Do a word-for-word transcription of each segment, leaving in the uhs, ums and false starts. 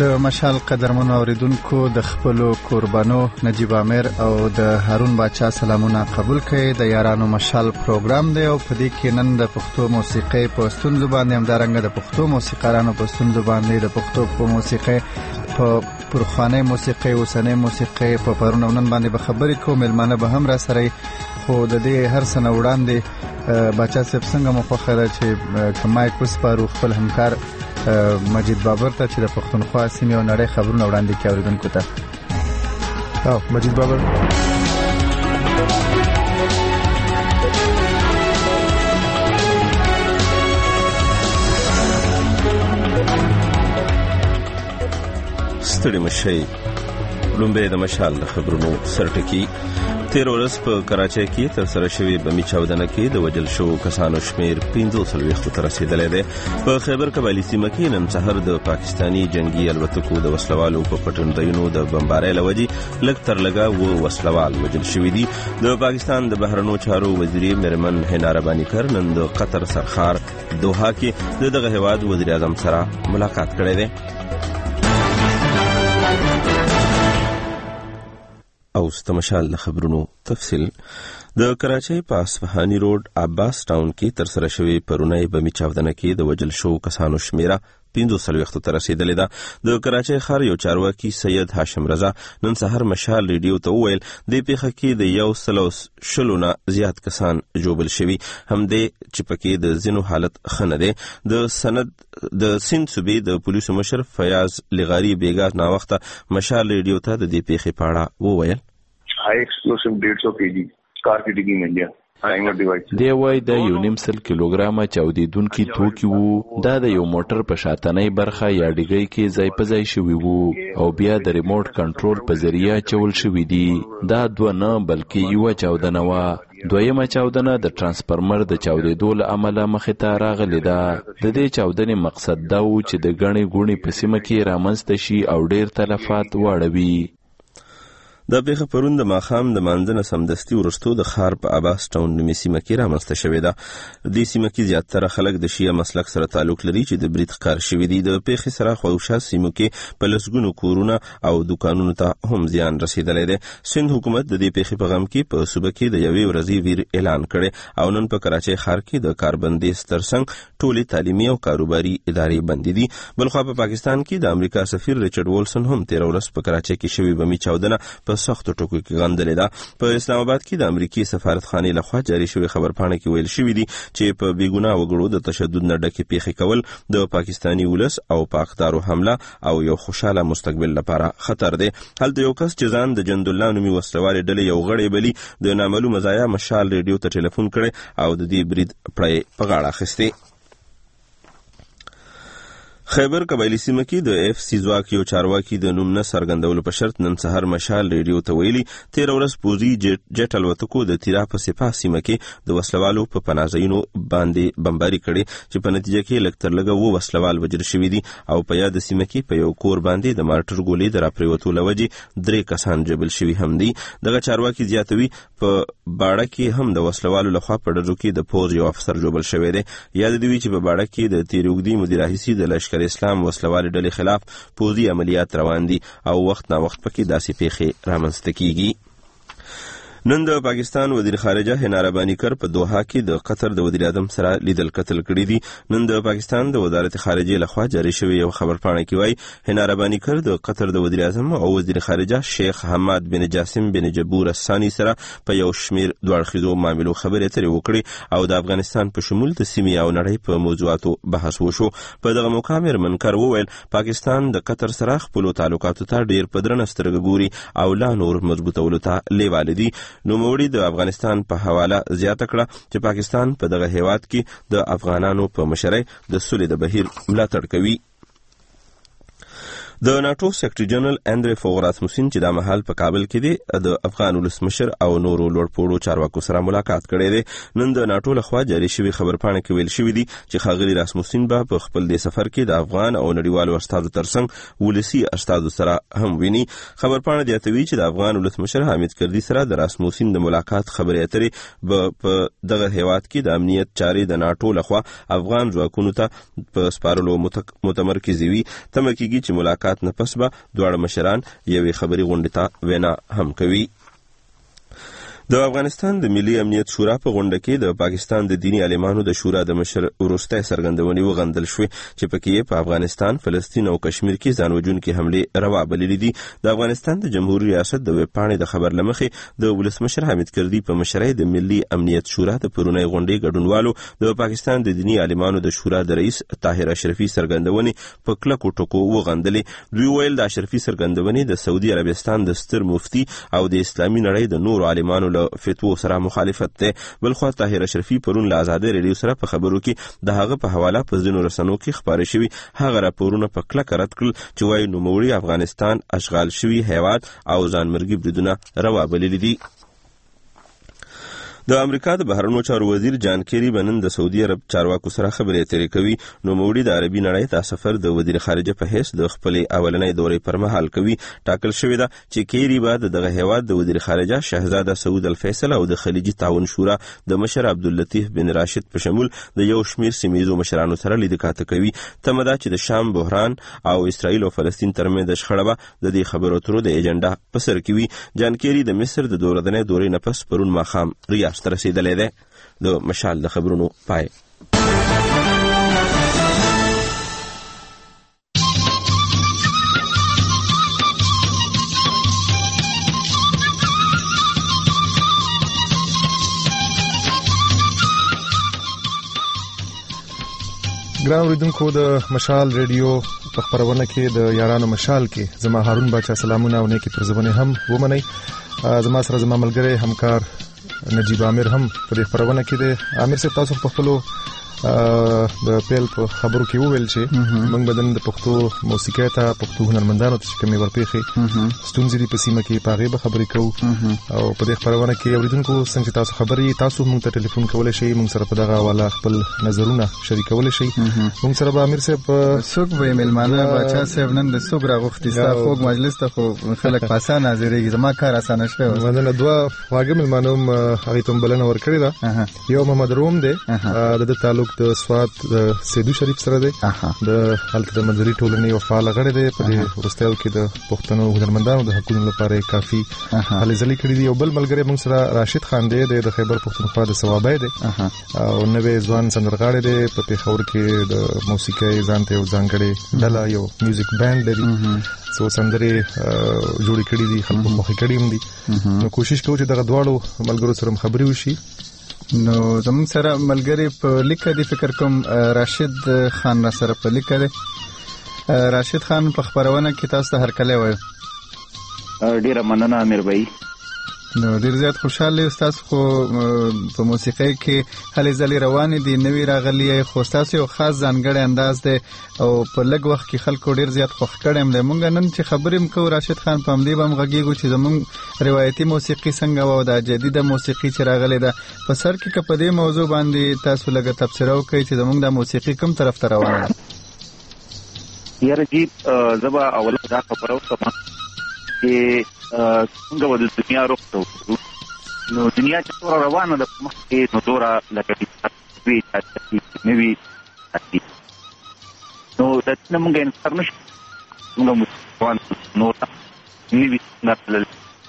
د مشال قدرمنو اوریدونکو د خپلو قربانو نجیب عامر او د هارون باچا سلامونه قبول کړئ. د یارانو مشال پروګرام دی او په دې کې نن د پښتو موسیقۍ په ستونزو باندې همدارنګه د پښتو موسیقارانو په ستونزو باندې د پښتو په موسیقۍ په پرخوانۍ موسیقۍ اوسنۍ موسیقۍ په پرون او نن باندې به خبرې کوو. مېلمانه به هم را سره خو د دې هر څه نه وړاندې باچا صاحب څنګه مو خوښه ده چې که مایک وسپارو خپل همکار مجید بابر ته چې د پښتونخوا سیمې او نړۍ خبرونه وړاندې کړي اوریدونکو ته. او مجید بابر ستړي مشي لومبه د مشال د خبرونو سرټکی. تیر ورځ په کراچۍ کې تر سره شوی بمي چاودنه کې د وجل شو کسانو شمیر پنځه سلويخت ته رسیدلی دی. په خیبر قبایلی سیمه کې نن سحر د پاکستانی جنگي الوتکو د وسلوالو په پټنځایونو د بمبارۍ لوجي لږ تر لږه و وسلوال وجل شوی دي. د پاکستان د بهرنیو چارو وزیر میرمن حنا ربانی کر نن د قطر سرخار دوحه کې د دغه هیواد وزیر اعظم سره ملاقات کړی دی. او ستمشال د خبرونو تفصیل. د کراچۍ په اصفهاني روډ عباس ټاون کې تر سره شوی پرونی بمي چاودنه کې د وجل شو کسانو شمیره پنځه سلويخت ته رسیدلې ده. د کراچۍ ښار یو چارواکي سید هاشم رضا نن سحر مشال ریډیو ته وویل د پیښه کې د یو سلو شلو نه زیات کسان جوبل شوي، همدې چې پکې د ځینو حالت ښه نه دی. د سند د سند صوبې د پولیسو مشر فیاض لغاري بیګا ناوخته مشال ریډیو ته د دې پیښې په اړه وویل. هائی ایکسپلوسیو ډیڑھ سو کیجی کار کی ډیګینګ انډیا دی وای د یو نیم سل کیلوګرامه چاودیدونکي توکي وو. دا د یو موټر په شاتنۍ برخه یا ډیګۍ کې ځای په ځای شوي وو او بیا د ریموټ کنټرول په ذریعه چول شوي دي. دا دوه نه بلکې یوه چاودنه وه. دویمه چاودنه د ترانسفارمر د چاودیدو له امله مخې ته راغلې ده. د دې چاودنې مقصد دا و چې د ګڼې ګوڼې په سیمه کې رامنځته شي او ډیر تلفات واړوي. دا پیښه پرون د ماښام د مانځنه سمدستي وروستو د ښار په عباس ټاون نومي سیمه کې رامنځته شوې ده. دې سیمه کې زیاتره خلک د شیعه مسلک سره تعلق لري چې د برید ښکار شوي دي. د پیښې سره خواوشا سیمو کې په لسګونو کورونه او دوکانونو ته هم زیان رسیدلی دی. سند حکومت د دې پیښې په غم کې په صوبه کې د یوې ورځې ویر اعلان کړی او نن په کراچۍ ښار کې د کاربندیز ترڅنګ ټولې تعلیمي او کاروباري ادارې بندې دي. بلخوا په پاکستان کې د امریکا سفیر ریچارډ وولسن هم تېره ورځ په کراچۍ کې شوې بمي چاودنه په سختو ټکو کې غندلې ده. په اسلام آباد کې د امریکای سفارتخانې لخوا جاري شوی خبرپاڼه کې ویل شوی دی چې په بیګناه وګړو د تشدد نه ډکې پیښې کول د پاکستانی ولس او پاکدارو حمله او یو خوشاله مستقبل لپاره خطر دی. هلته یو کس چې ځان د جندالله نومي وسلوالې ډلې یو غړی بلی د نامعلومه ځایه مشال ریډیو ته ټلیفون کړی او د دې برید پړی په غاړه اخیستی. خیبر قبایلی سیمه کې د اف سی ځواک یو چارواکي د نوم نه څرګندولو په شرط نن سحر مشال ریډیو ته ویلي تېره ورځ پوځي جټ الوتکو د تیرا په سپاه سیمه کې د وسلوالو په پناهځایونو باندې بمباري کړې چې په نتیجه کې لږ تر لږه اووه وسلوال وژل شوي دي او په یاد سیمه کې په یو کور باندې د مارټر ګولۍ د راپرېوتو له وجې درې کسان جبل شوي هم دي. دغه چارواکي زیاتوي په باړه کې هم د وسلوالو لخوا په ډزو کې د پوځ یو افسر جوبل شوی دی. یاد دي چې په باړه کې د تیرې اوږدې مودې راهیسې د لشکر اسلام وسلوالې ډلې خلاف پوځي عملیات روان دي او وخت نا وخت پکې داسې پیښې رامنځته کیږي. نن د پاکستان وزیر خارجه حنا ربانی کر په دوحه کې د قطر د وزیر اعظم سره لیدل کتل کړي دي. نن د پاکستان د وزارت خارجه لخوا جاری شوی یو خبرپاڼه کې وایي حنا ربانی کر د قطر د وزیر اعظم او وزیر خارجه شیخ حماد بن جاسم بن جبور الثاني سره په یو شمیر دوه اړخیزو معاملو خبرې اترې وکړي او د افغانستان په شمول د سیمې او نړۍ په موضوعاتو بحث وشو. په دغه موقع میرمن کر وویل پاکستان د قطر سره خپلو تعلقاتو ته ډیر په درنه سترګه ګوري او لا نور مضبوطولو ته لیواله دي. نوموړي د افغانستان په حواله زیاته کړه چې پاکستان په دغه هیواد کې د افغانانو په مشرۍ د سولې د بهیر ملاتړ کوي. د ناتو سیکرټري جنرال اندری فوغ راسموسین چې د مهال په کابل کې دی د افغان ولسمشر او نورو لوړپوړو چارواکو سره ملاقات کړی دی. نن د ناتو لخوا جاري شوی خبرپاڼه کې ویل شوی دی چې ښاغلي راسموسین به په خپل د سفر کې د افغان او نړیوالو استادو ترڅنګ ولسی استادو سره هم ویني. خبرپاڼه زیاتوي چې د افغان ولسمشر حامد کردي سره د راسموسین د ملاقات خبرې اترې به په دغه هیواد کې د امنیت چارې د ناتو لخوا افغان ځواکونو ته په سپارلو متمرکز وي. تمه کېږي چې ملاقات مذاکرات نه پس به دواړه مشران یوې خبري غونډې ته وینا هم کوي. د افغانستان د ملي امنیت شورا په غونډه کې د پاکستان د دینی عالمانو د شورا د مشر وروستۍ سرګندونې وغندل شوې چې پکې په افغانستان، فلسطین او کشمیر کې ځان وژونکي حملې روا بللې دي. د افغانستان د جمهوریت ریاست د ویبپاڼې د خبر له مخې د ولسمشر حامد کردي په مشرۍ د ملي امنیت شورا د پرونی غونډې ګډونوالو د پاکستان د دینی عالمانو د شورا د رئیس طاهر اشرفي سرګندونې په کلکو ټکو وغندلې. دوی ویل د اشرفي سرګندونې د سعودي عربستان د ستر مفتي او د اسلامي نړۍ د نورو عالمانو له فتوو سره مخالفت ده. بلخو طاهر اشرفي پرون له آزادۍ ریډیو سره په خبرو کې د هغه په حواله په ځینو رسنیو کې خبرې شوي هغه راپورونه په کلکه رد کړل چې وايي نوموړي افغانستان اشغال شوي هیواد او ځانمرګي بریدونه روا بللي دي. د امریکا د بهرنیو چارو وزیر جان کیری بنن د سعودي عرب چارواکو سره خبرې اترې کوي. نوموړي د عربي نړۍ د سفر د وزیر خارجه په حیث د خپلې اولنۍ دورې پر مهال کوي. ټاکل شوې ده چې کیری به دغه هیواد د وزیر خارجه شهزاده سعود الفیصل او د خلیجي تعاون شورا د مشر عبداللطیف بن راشد په شمول د یو شمیر سیمه‌ییزو مشرانو سره لیدکاته کوي. تمه ده چې د شام بحران او اسرائیل او فلسطین ترمنځ د شخړه به د دې خبرو اترو د ایجنډا په سر کې وي. جان کیری د مصر د دورې دورې نه پس پرون ماښام ریاض ته رسیدلی دی. د مشال د خبرونو پای. ګران اوریدونکو د مشال ریډیو په خبرونه کې د یارانو مشال کې زما هارون باچا سلامونه او نیکی پرزبونه هم ومنئ. زما سره زما ملګری همکار نجیب عامر هم په دې خبرونه کې دی. عامر صاحب تاسو په خپل د پیل په خبرو کې وویل چې موږ بدن د پښتو موسیقۍ ته پښتو هنرمندانو ته کومې ورپېښې ستونزې دي په سیمه کې په هغې به خبرې کوو او په دې خبرونه کې اوریدونکو څنګه چې تاسو خبرې تاسو موږ ته ټلیفون کولی شئ، موږ سره په دغه حواله خپل نظرونه شریکولی شئ. موږ سره به امیر صاحب څوک به میلمانه باچا صاحب نن د څوک راغوښتي ستا خوږ مجلس ته خو خلک په اسانه حاضرېږي. زما کار اسانه شوی مننه. دوه خواږه میلمانه هم هغې ته هم بلنه ورکړې ده. یو محمد روم دی، د ده تعلق د سوات د سیدو شریف سره دی، د هلته د منځري ټولنې یو فعال غړی دی. په دې وروستیو کې د پښتنو هنرمندانو د حقونو لپاره کافي هلې ځلې کړي دي. یو بل ملګری موږ سره راشد خان دی، د خیبر پښتونخوا د صوابی دی او نوی ځوان سندرغاړی دی. په پېښور کې د موسیقۍ ځان ته یو ځانګړې ډله یو میوزیک بینډ لري، څو سندرې جوړې کړي دي، خلکو خوښې کړي هم دي. نو کوشش کوو چې دغه دواړو ملګرو سره هم خبرې وشي. نو زموږ سره ملګری په لیکه دی، فکر کوم راشد خان را سره په لیکه دی. راشد خان په خبرونه کې تاسو ته هرکلی وایو. ډیره مننه امیر بھائی. نو ډیر زیات خوشاله تاسو خو په موسیقۍ کې هلې ځلې روانې دي، نوې راغلي، خو تاسو یو خاص ځانګړی انداز دی او په لږ وخت کې خلکو ډیر زیات خوښ کړی هم دی. مونږ نن چې خبرې هم کوو راشد خان په همدې به هم غږېږو چې زموږ روایتي موسیقي څنګه وه او دا جدیده موسیقي چې راغلې ده په سر کې که په دې موضوع باندې تاسو لږه تبصره وکړئ چې زموږ دا موسیقي کوم طرف ته روانه ده. یاره جی زه به اوله دا خبره وکړم چې څنګه به د دنیا رخ ته وګورو. نو دنیا چې څومره روانه ده په مخکې، نو دومره لکه وي نوي نو د دې نه مونږ انتظار نه شو. مونږ مسلمان نور نوي څنګه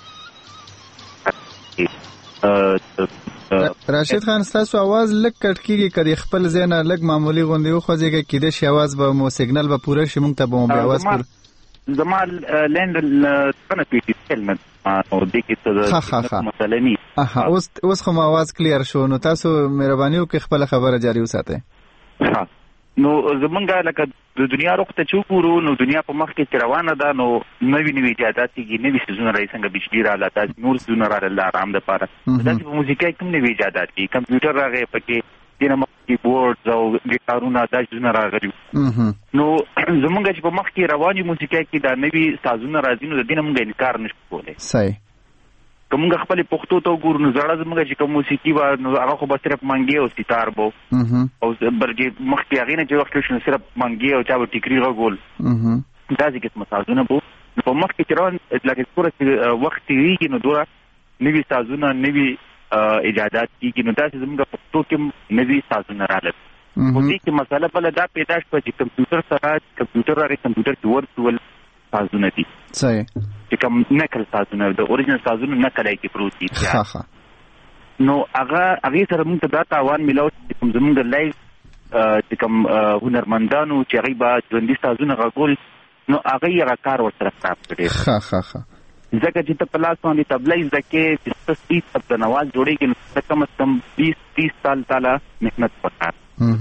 راشد خان ستاسو आवाज لږ کټ کیږي، کدی خپل ځای نه لږ معمولی غوندې وخوځېږي، کیدای شي आवाज به مو سیګنل به پوره شي، مونږ ته به مو بیا आवाज پوره زما لند څنګه پیټی سلمن او د کې څه د مسلمي اها اوس اوس خو ما आवाज کلیر شو. نو تاسو مهرباني وکړئ خپل خبره جاری وساتئ. ها نو زمونږه لکه د دنیا رخ ته چې وګورو، نو دنیا په مخ کې روانه ده. نو نوې نوې ایجادات کېږي، نوې څیزونه راځي، څنګه بجلی رااله، داسې نور څیزونه رااله د آرام دپاره. داسې په موسیقۍ کې هم نوې ایجادات کېږي، کمپیوټر راغی پکې، دینه مخ کیبورډ او ګیټارونه دا څیزونه راغلي. نو زمونږ چې په مخ کې رواني موسیقۍ کې دا نوي سازونه راځي، نو د دې نه مونږ انکار نشو کولی. صحیح. که مونږ خپلې پښتو ته وګورو، نو زړه زمونږ چې کوم موسیقي وه، نو هغه خو به صرف منګي او ستار به او بلکې مخکې هغې نه چې وخت شو، نو صرف منګي او چا به ټیکري غږول، داسې قسمه سازونه به. نو په مخ کې چې روان لکه څومره چې وخت تېرېږي، نو دومره نوي سازونه نوي ایجادات کېږي. نو داسې زموږ پښتو کې نوي سازونه راغلل. خو دې کې مسله بله دا پیدا شوه چې کمپیوټر سره کمپیوټر راغی، کمپیوټر کې ورډ ول، سازونه دي صحیح چې کوم نقل سازونه د اوریجنل سازونه نقل یې کې پروت دي ها ها نو هغه هغه سره موږ ته دا تاوان ملو چې کوم زموږ د لایف چې کوم هنرمندانو چې هغه با ژوندۍ سازونه غوړل نو هغه یې کار ورسره خراب کړي ها ها ها ځکه چې ته پلاس باندې تبلیغ ځکه چې ستاسو د نواز جوړیږي نو کم از کم بیس تیس سال تعالی محنت وکړه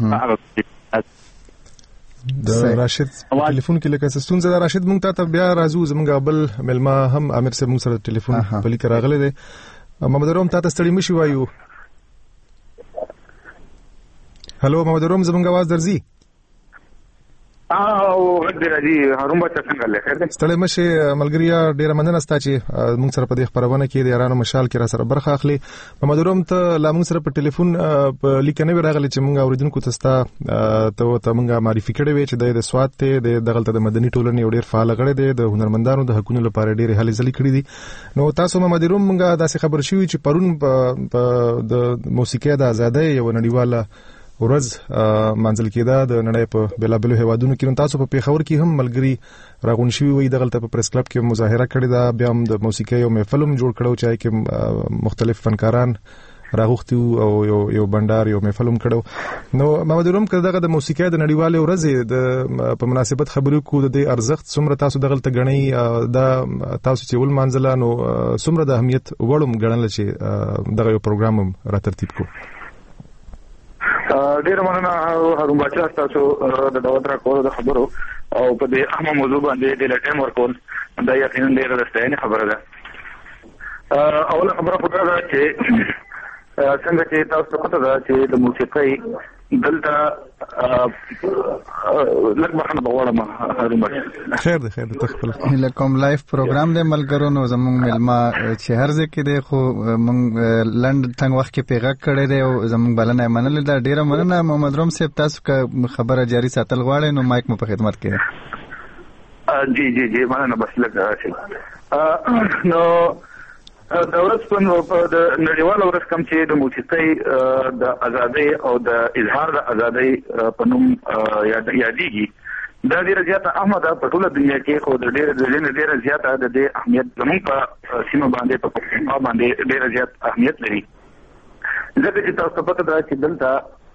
د راشد ټلیفون کې لکه ستونزه د راشد مونږ ته بیا راځو زمونږ بل ملما هم امیر صاحب مونږ سره ټلیفون په لیک راغله دي محمد روم تاسو ستړي مشي وایو هلو محمد روم زمونږ आवाज درځي او درځي هارون بچا څنګه لکه ستړي مشي ملګریا ډیره مننه ستاسو چې مونږ سره په دې خبرونه کې د یارانو مشال کې را سره برخه اخلي محمد روم ته لا مونږ سره په ټلیفون په لیک نه راغلی چې مونږ اوریدونکو ته ستا ته ته مونږه معرفي کړې وې چې د سواد ته د دغلت د مدني ټولنې ډیر فعال غړي دي د هنرمندانو د حقوقو لپاره ډیر هلې ځلې کړې دي نو تاسو محمد روم مونږه داسې خبر شوې چې پرون د موسیقي د ازادۍ یو نړیواله ورځ منځل کېده د نړۍ په بلابلو هیوادونو کې تاسو په پیښور کې هم ملګری راغون شوی وي دغلت په پریس کلب کې مظاهره کړې ده بیا هم د موسیقي یو محفل هم جوړ کړو چې کې مختلف فنکاران راغوختي او یو یو بندر یو محفل هم کړو نو محمد روم کړه دغه د موسیقي د نړیواله ورځ د په مناسبت خبرو کو د ارزښت څومره تاسو دغلت غنۍ دا تاسو چې ول منځله نو څومره د اهمیت وړم غنل چې دغه یو پروګرام را ترتیب کو ډیر مننه هارون بچا تاسو د دعوت را کول د خبرو او په دې اهم موضوع باندې د لټم ورکول دا یقینا ډیر راستنه خبره ده اوله خبره خو دا چې څنګه چې تاسو پته ده چې د موسیقۍ دلته لږ مخنه بغواړم هارون بچا خیر ده خیر ده تخپل لکم لایف پروګرام د ملګرو نو زموږ ملما چې هر ځکه دی خو موږ لند څنګه وخت کې پیغام کړی دی او زموږ بلنه منل دا ډیره مننه محمد روم صاحب تاسو که خبره جاری ساتل غواړئ نو مایک مو په خدمت کې جی جی جی مننه بس لږ نو د ورځ په نړیواله ورځ کوم چې د موسیقۍ د ازادۍ او د اظهار د ازادۍ په نوم یادېږي دا ډیره زیاته اهمیت په ټوله دنیا کې خو د ډیره ډیره زیاته د دې اهمیت زموږ په سیمه باندې په پښتونخوا باندې ډیره زیات اهمیت لري ځکه چې تاسو پته ده چې دلته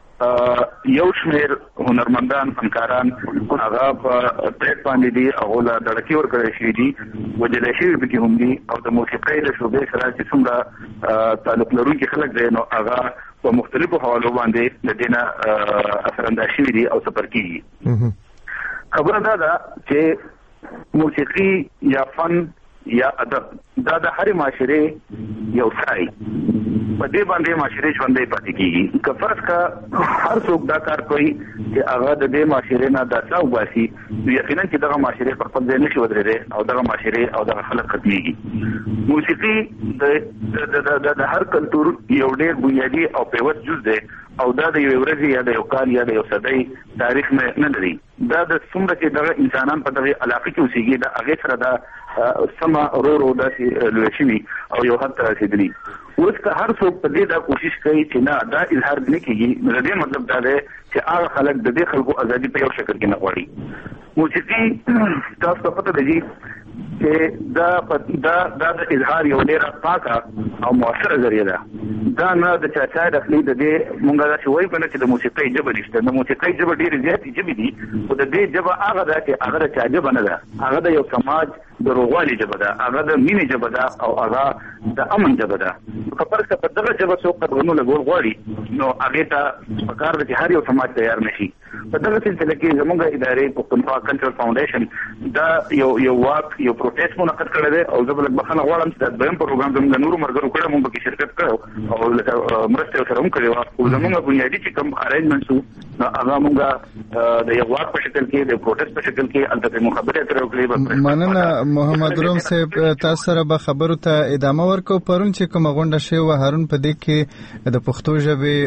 یو شمېر هنرمندان فنکاران هغه په پلیټ باندې دي هغه لا دړکې ورکړی شوي دي وجلې شوي پکې هم دي او د موسیقۍ له شعبې سره چې څومره تعلق لرونکي خلک دي نو هغه په مختلفو حوالو باندې د دې نه اثرانداز شوي دي او سفر کېږي خبره دا ده چې موسیقي یا فن یا ادب دا د هرې معاشرې یو ځای په دې باندې معاشرې ژوندۍ پاتې کېږي که فرض کا هر څوک دا کار کوي چې هغه د دې معاشرې نه دا څه وباسي نو یقینا چې دغه معاشرې په خپل ځای نشي ودرېدی او دغه معاشرې او دغه خلک ختمېږي موسیقي د د هر کلتور یو ډېر بنیادي او پیوست جز دی او دا د یو ورځې یا د یو کال یا د یو صدۍ تاریخ نه لري دا د څومره چې دغه انسانان په دغه علاقه کې اوسېږي د هغې سره دا سمه ورو ورو داسې لوی شوي او یو حد ته رسېدلي اوس که هر څوک په دې دا کوشش کوي چې نه دا اظهار نه کېږي نو د دې مطلب دا دی چې هغه خلک د دې خلکو ازادي په یو شکل کې نه غواړي موسیقي تاسو ته پته ده چې دا دا دا د اظهار یو ډېره پاکه او مؤثره ذریعه ده دا نه د چا چا دخلي د دې مونږ دا چې وایو کنه چې د موسیقۍ ژبه نشته د موسیقۍ ژبه ډېرې زیاتې ژبې دي خو د دې ژبه هغه ده چې هغه د چا ژبه نه ده هغه د یو سماج د روغوالي ژبه ده هغه د مینې ژبه ده او هغه د امن ژبه ده که فرض که په دغه ژبه څوک قدرونه لګول غواړي نو هغې ته پکار ده چې هر یو سماج تیار نه شي په دغه سلسله کې زموږ ادارې پښتونخوا کلچرل فاونډیشن دا یو یو واک یو پروټیسټ منعقد کړی دی او زه به لږ بخښنه غواړم چې دا دویم پروګرام زموږ د نورو ملګرو کړی موږ پکې شرکت کړی او مرسته یې ورسره هم کړې وه خو زموږ بنیادي چې کوم ارینجمنټس وو نو هغه موږ د یو واک په شکل کې د پروټیسټ په شکل کې هلته پرې مو خبرې اترې وکړې مننه محمد روم صاحب تاسو سره به خبرو ته ادامه ورکو پرون چې کومه غونډه شوې وه هارون په دې کې د پښتو ژبې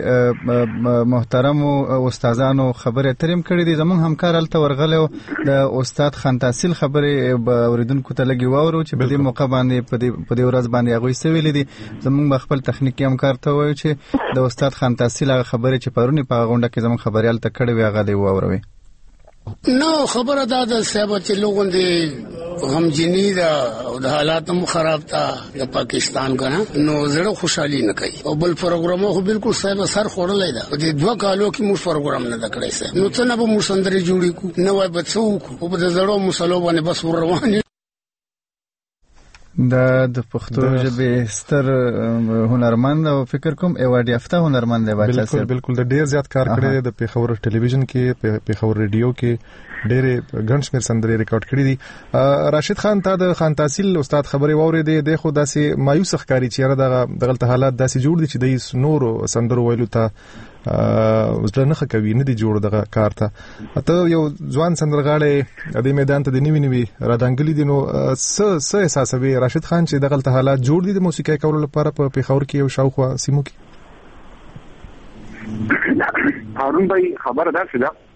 محترمو استادانو خبرې اترې هم کړې دي زموږ همکار هلته ورغلی و د استاد خان تحصیل خبرې به اورېدونکو ته لږې واورو چې په دې موقع باندې په دې ورځ باندې هغوی څه ویلي دي زموږ به خپل تخنیکي همکار ته ووایو چې د استاد خان تحصیل هغه خبرې چې پرون یې په هغه غونډه کې زموږ خبریال ته کړې وې هغه دې واوروي نو خبره دا د صاحب چې لوګون دي غمجنی دا او د حالات هم خراب تا د پاکستان کنه نو زړه خوشحالي نه کوي او بل پروګرام خو بالکل صاحب سر خورلای دا د دوه کالو کې مو پروګرام نه کړی سه نو څنګه به مو سندري جوړی کو نو وای بچو او په زړه مسلو باندې بس ور روان دا د پښتو ژبې ستر هنرمند او فکر کوم ایوارډ یافته هنرمند دی بچا بالکل بالکل د ډیر زیات کار کړی دی د پیښور ټلویزیون کې پیښور ریډیو کې ډېر ګڼ شمېر سندرې ریکارډ کړې دي. راشد خان تا د خان تحصیل استاد خبرې واورېدې د خو داسې مایوس ښکاري چې را دغه حالات داسې جوړ دي چې د نور سندرو ویلو ته وزله نه کوي نه دی جوړ دغه کار ته. ته یو ځوان سندرغاړی د میدان ته د نیوي نیوي را دانګلي دي نو س س احساسوي راشد خان چې دغه حالات جوړ دي د موسیقي کولو لپاره په پیښور کې او شاوخوا سیمو کې؟ هارون بھائی خبره ده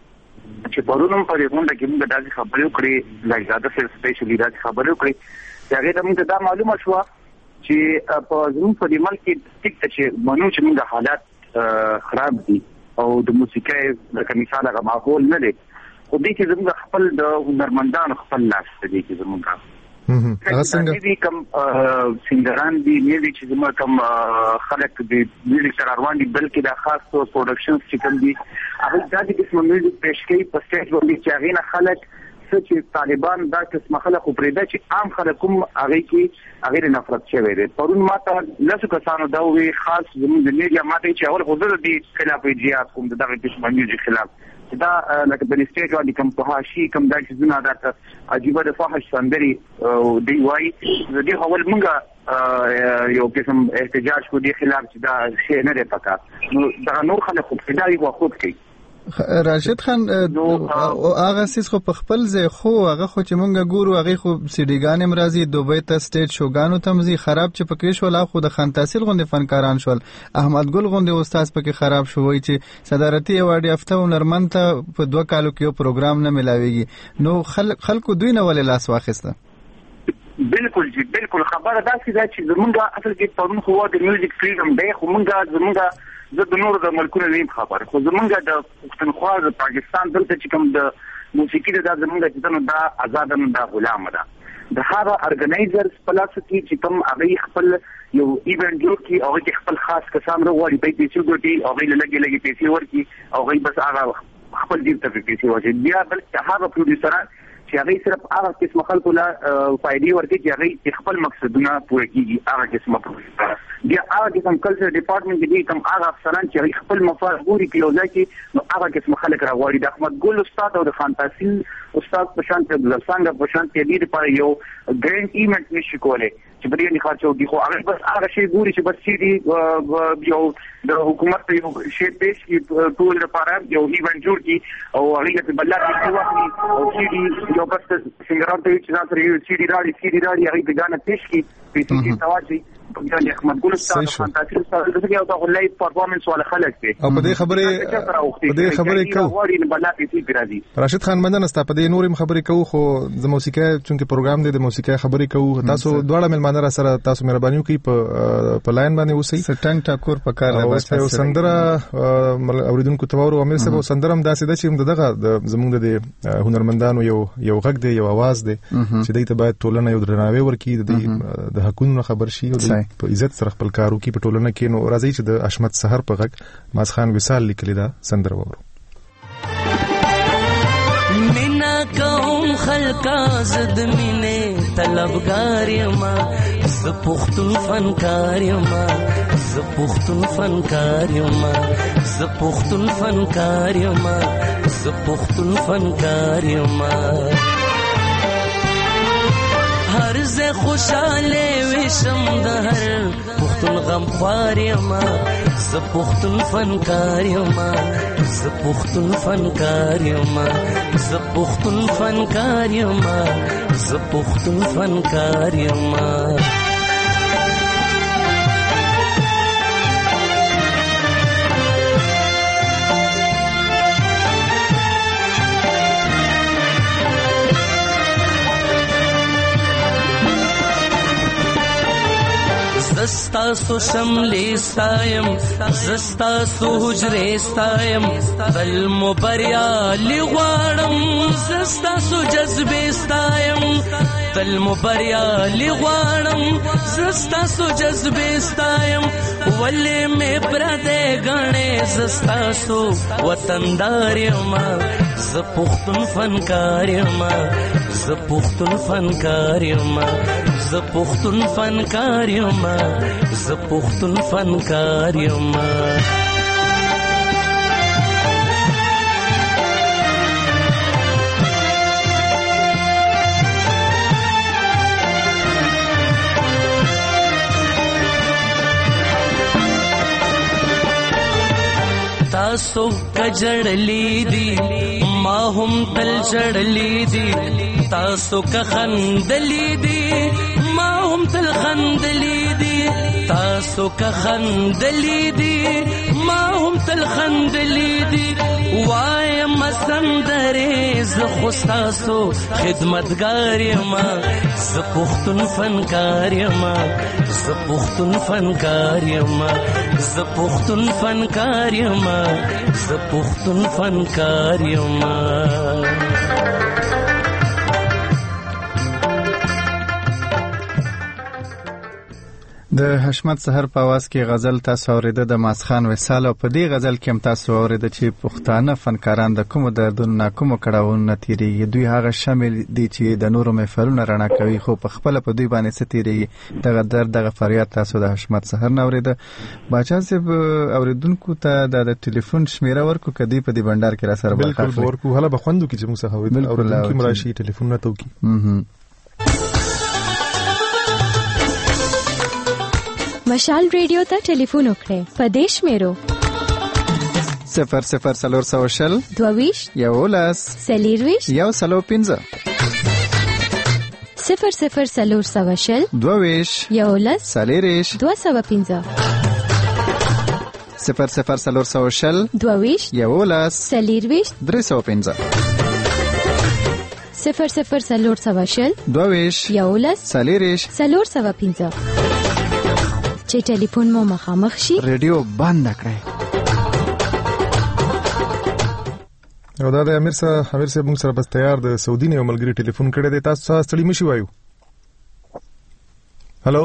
چې پرونم په دې غونډه کې موږ داسې خبرې وکړې لکه دا د سپیشلی داسې خبرې وکړې چې هغه د موږ دا معلومه شو چې په زموږ په دې ملک کې ټیک چې منو چې موږ حالات خراب دي او د موسیقۍ د مثال هغه معقول نه دي خو دې کې زموږ خپل د هنرمندانو خپل لاس دي چې زموږ هغه څنګه دي کوم سنگران دي نه دي چې زموږ کوم خلک دي میوزیک تر روان دي بلکې د خاص تور پروډکشنز چې کوم دي هغه د دې قسم میوزیک پېښ کوي په سټیج باندې چې هغه خلک چې طالبان دا قسم خلک پرېدا چې عام خلک هم هغه کې هغه نفرت شوی دی. پرون ماته لاسو کسانو دا وی خاص زموږ د میډیا ماته چې اول خو د دې خلاف جهاد کوم دغه قسم میوزیک خلاف دا لکه بل سټیج باندې کوم فحاشي کوم دا چې زونه دا عجیب د فحش سندري دی وای د دې اول مونږه یو قسم احتجاج کو دي خلاف چې دا شی نه دی پکا نو دا نور خلک خو پیدایي خو خود کوي. راشد خان هغه سیس خو په خپل ځای خو هغه خو چې مونږ ګورو هغه خو سیډیګان امرازي دوبۍ ته سټیج شوګانو تمزي خراب چې پکې شول خو د خان تحصیل غوندې فنکاران شول احمد ګل غوندې استاد پکې خراب شوی چې صدارتي ایوارډ یافته هنرمند ته په دوه کالو کې یو پروګرام نه ملاويږي نو خلک خلکو دوی نه ولې لاس واخیسته؟ بالکل جی بالکل خبره دا چې زمونږ اصل کې پرون خو د میوزیک فریډم دی خو مونږ زمونږ زه د نور د ملکونو نیم خبر خو زمونږ د پښتونخوا د پاکستان دلته چې کوم د موسیقي د زمونږ چې دا آزاد نه دا غلام ده د هغه ارګنایزرز پلاس چې کوم هغه خپل یو ایونت جوړ کی او هغه خپل خاص کسان وروړي په پیسې ګټي او هغه لګي لګي پیسې ورکي او هغه بس هغه خپل دې ته پیسې ورکي بیا بل هغه پروډوسران چې هغه صرف هغه قسم خلکو لا فائدې ورکړي چې هغه خپل مقصدونه پوره کیږي هغه قسم پروډوسر بیا هغه قسم کلچر ډپارټمنټ کې کوم هغه افسران چې خپل مفاد ګوري کیو ځکه نو هغه قسم خلک راوړي د احمد ګل استاد او د خان تحصیل استاد په شان ته د څنګه په شان ته دې لپاره یو ګرینډ ایونت نشي کولای چې په دې نه خاطر دی خو هغه بس هغه شی ګوري چې بس چې دی یو د حکومت یو شی پېښ کی ټول لپاره یو ایونت جوړ کی او هغه په بل لار کې واخلي او چې دی یو بس څنګه راځي چې تاسو یو چې دی راځي چې دی راځي هغه په ګانه پېښ کی په دې تواجی د احمد ګل استاد خان تحصیل استاد دغه یو د لایو پرفورمنس ولا خلک دي او په دې خبره په دې خبره کو راشد خان مننه ست په دې نورم خبرې کو خو د موسیقي چونکه پروګرام دی د موسیقي خبرې کو تاسو دواړه ملمانه را سره تاسو مهرباني وکړئ په په لاین باندې اوسئ سټنګ ټاکور په کار دی بس یو سندره اوریدونکو تورو امیر صاحب سندرم داسې د چې دغه زموږ د هنرمندانو یو یو غږ دی یو आवाज دی چې دې ته باید ټولنه یو درناوی ورکړي د حقوقو خبر شي او په عزت سره خپل کارو کې په ټولنه کې نو راځي چې د احمد سحر په غږ ماسخان وصال لیکلی دا سندره وورو. مینا کوم خلقا زد مینه طلبګار یما ز پختون فنکار یما ز پختون فنکار یما ز پختون فنکار یما ز پختون فنکار یما هر زه خوشاله وشم د هر پختون غم خوار یما ز پختون فنکار یما ز پختون فنکار یما ز پختون فنکار یما ز پختون فنکار یما زستا سو شملې ستایم زستا سو حجرې ستایم بل مبریالي غواړم زستا سو جذبې ستایم بل مبریالي غواړم زستا سو جذبې ستایم ولې مې پردې غاڼې زستا سو وطندار یم ز پښتون فنکار یم ز پښتون فنکار یم ز پښتون فنکار یم ز پښتون فنکار یم تاسو کجړلې دي ما هم تل جړلې دي تاسو که خندلې دي ما هم تل خندلې دي تاسو که خندلې دي ما هم تل خندلې دي وایم سندرې ز خو تاسو خدمتګار یم ز پښتون فنکار یم ز پښتون فنکار یم ز پښتون فنکار یم ز پښتون فنکار یم د حشمت سحر په आवाज کې غزل تاسو اوریده د ماسخان وصال او په دې غزل کې هم تاسو اوریده چې پښتانه فنکاران د کوم دردونو کوم کړهونو تیریږي دوی هغه شامل دي چې د نورو محفلونو رڼا کوي خو په خپل په دوی باندې ستیریږي دغه درد دغه فریاد تاسو د حشمت سحر نه اوریده باچا صاحب اوریدونکو ته د ټلیفون شمیره ورکو کدی په دې بندر کې را سره بالکل ورکو هله بخوندو کې چې موږ سره اوریدونکو مراشي ټلیفون نه توکي مشال ریډیو ته ټلیفون وکړئ په دیش میرو صفر صفر سلور سو شل دویش یولس سلیرویش یو سلو پینزه صفر صفر سلور سو شل دویش یولس سلیریش دو سو پینزه صفر صفر سلور سو شل دویش یولس سلیرویش درې سو پینزه صفر صفر سلور سو شل دویش یولس سلیریش سلور سو پینزه چې ټلیفون مو مخامخ شي ریډیو بند کړئ او دا د امیر صاحب امیر صاحب موږ سره بس تیار د سعودي نه یو ملګری ټلیفون کړی دی تاسو سره ستړي مشي وایو هالو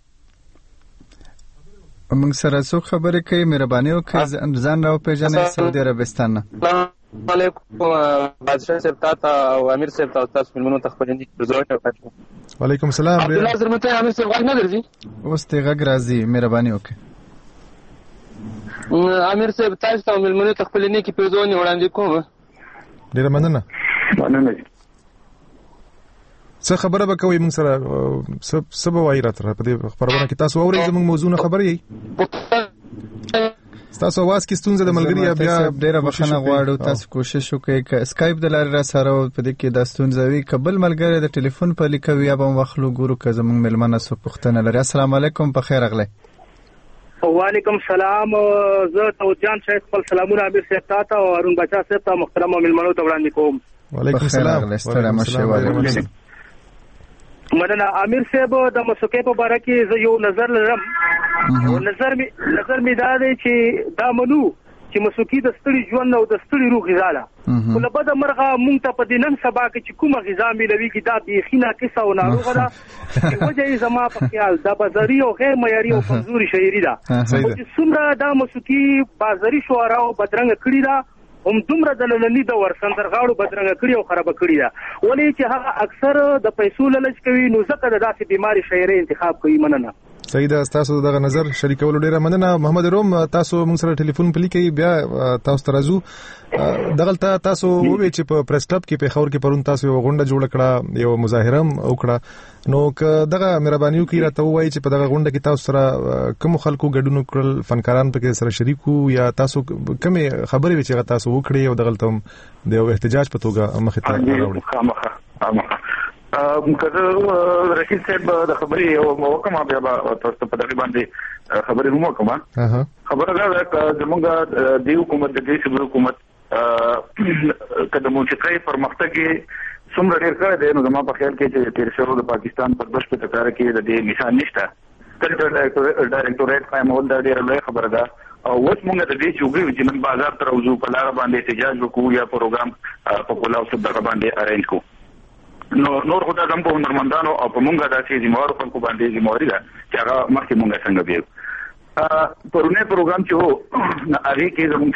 موږ سره څو خبرې کوي مهرباني وکړئ ځان راو پیژنئ سعودي عربستان نه علیکم بادشاہ صاحب تا او امیر صاحب تاسو ملمنو تخپلندي پرزوټ وکړو وعلیکم السلام عبد الله زرمته امیر صاحب غږ نه درځي اوس ته غږ راځي مهرباني وکړئ امیر صاحب تاسو ملمنو تخپلندي کې پرزونه وړاندې کوم ډیره مننه مننه څه خبره به کوي موږ سره سب سب وایي راته په دې خبرونه کې تاسو اورئ زموږ موضوع خبرې یې تاسو आवाज کې ستونزه د ملګری بیا ډیره بخښنه غواړو تاسو کوشش وکړئ ک اسکایپ د لارې را سره په دې کې د ستونزه وی قبل ملګری د ټلیفون په لیکوي یا به وخلو ګورو که زموږ ملمنه سو پښتنه لري السلام علیکم په خیر اغله وعلیکم السلام زه توجان شیخ خپل سلامونه امیر صاحب ته او هارون بچا صاحب ته محترم ملمنو ته وړاندې کوم وعلیکم السلام ستړي مشه وعلیکم مننه امیر صاحب د مسوکې په اړه کې زه یو نظر لرم او نظر می نظر می دا دی چې دا منو چې مسوکې د ستړي ژوند او د ستړي روح غذا ده ول بد مرغه مونږ ته په دینن سبا کې چې کومه غذا ملوي کې دا بيخینه کیسه او ناروغه ده وجه یې زما په خیال دا بازاري او غیر معیاري او کمزوري شاعري ده چې څومره دا مسوکې بازاري شعرا او بدرنګ کړی ده هم دومره دللنی د ورسندرغاړو بدرنګ کړی او خراب کړی ده ولې چې هغه اکثر د پیسو لالچ کوي نو ځکه د داسې بیماری شاعري انتخاب کوي مننه صحیح ده تاسو دغه نظر شریکول ډیره مننه محمد روم تاسو موږ سره ټلیفون پلی کوي بیا تاسو ترازو دغه تاسو وې چې په پریس کلب کې په خور کې پرون تاسو یو غونډه جوړ کړه یو مظاهره وکړه نو که دغه مهرباني وکړه ته وایي چې په دغه غونډه کې تاسو سره کوم خلکو ګډون کړل فنکاران په کې سره شریکو یا تاسو کوم خبرې چې تاسو وکړې او دغه تم د احتجاج په توګه مخې ته راوړل کله رشید صاحب د خبرې او موقعه بیا تاسو په دغه باندې خبرې هم وکړه خبره دا زموږ د حکومت د دې حکومت کله موسیقي پرمختګ څومره ډیر کړی دی نو زما په خیال کې چې تیر شهر د پاکستان په بشپړ تکرار کې د دې نشان نشته کلچر ډایریکټوریټ قائمول دا ډیره لوی خبره ده او اوس موږ د دې چوغي چې نن بازار تر وځو په لار باندې احتجاج وکړو یا پروګرام په کولاو سره دغه باندې ارینج کو نو نور خدای زموږ په هنرمندانو او په موږ داسې ذمہوار خلکو باندې ذمہواری ده چې هغه مخکې موږ څنګه بیو پرونه پروګرام چې هو هغه کې زموږ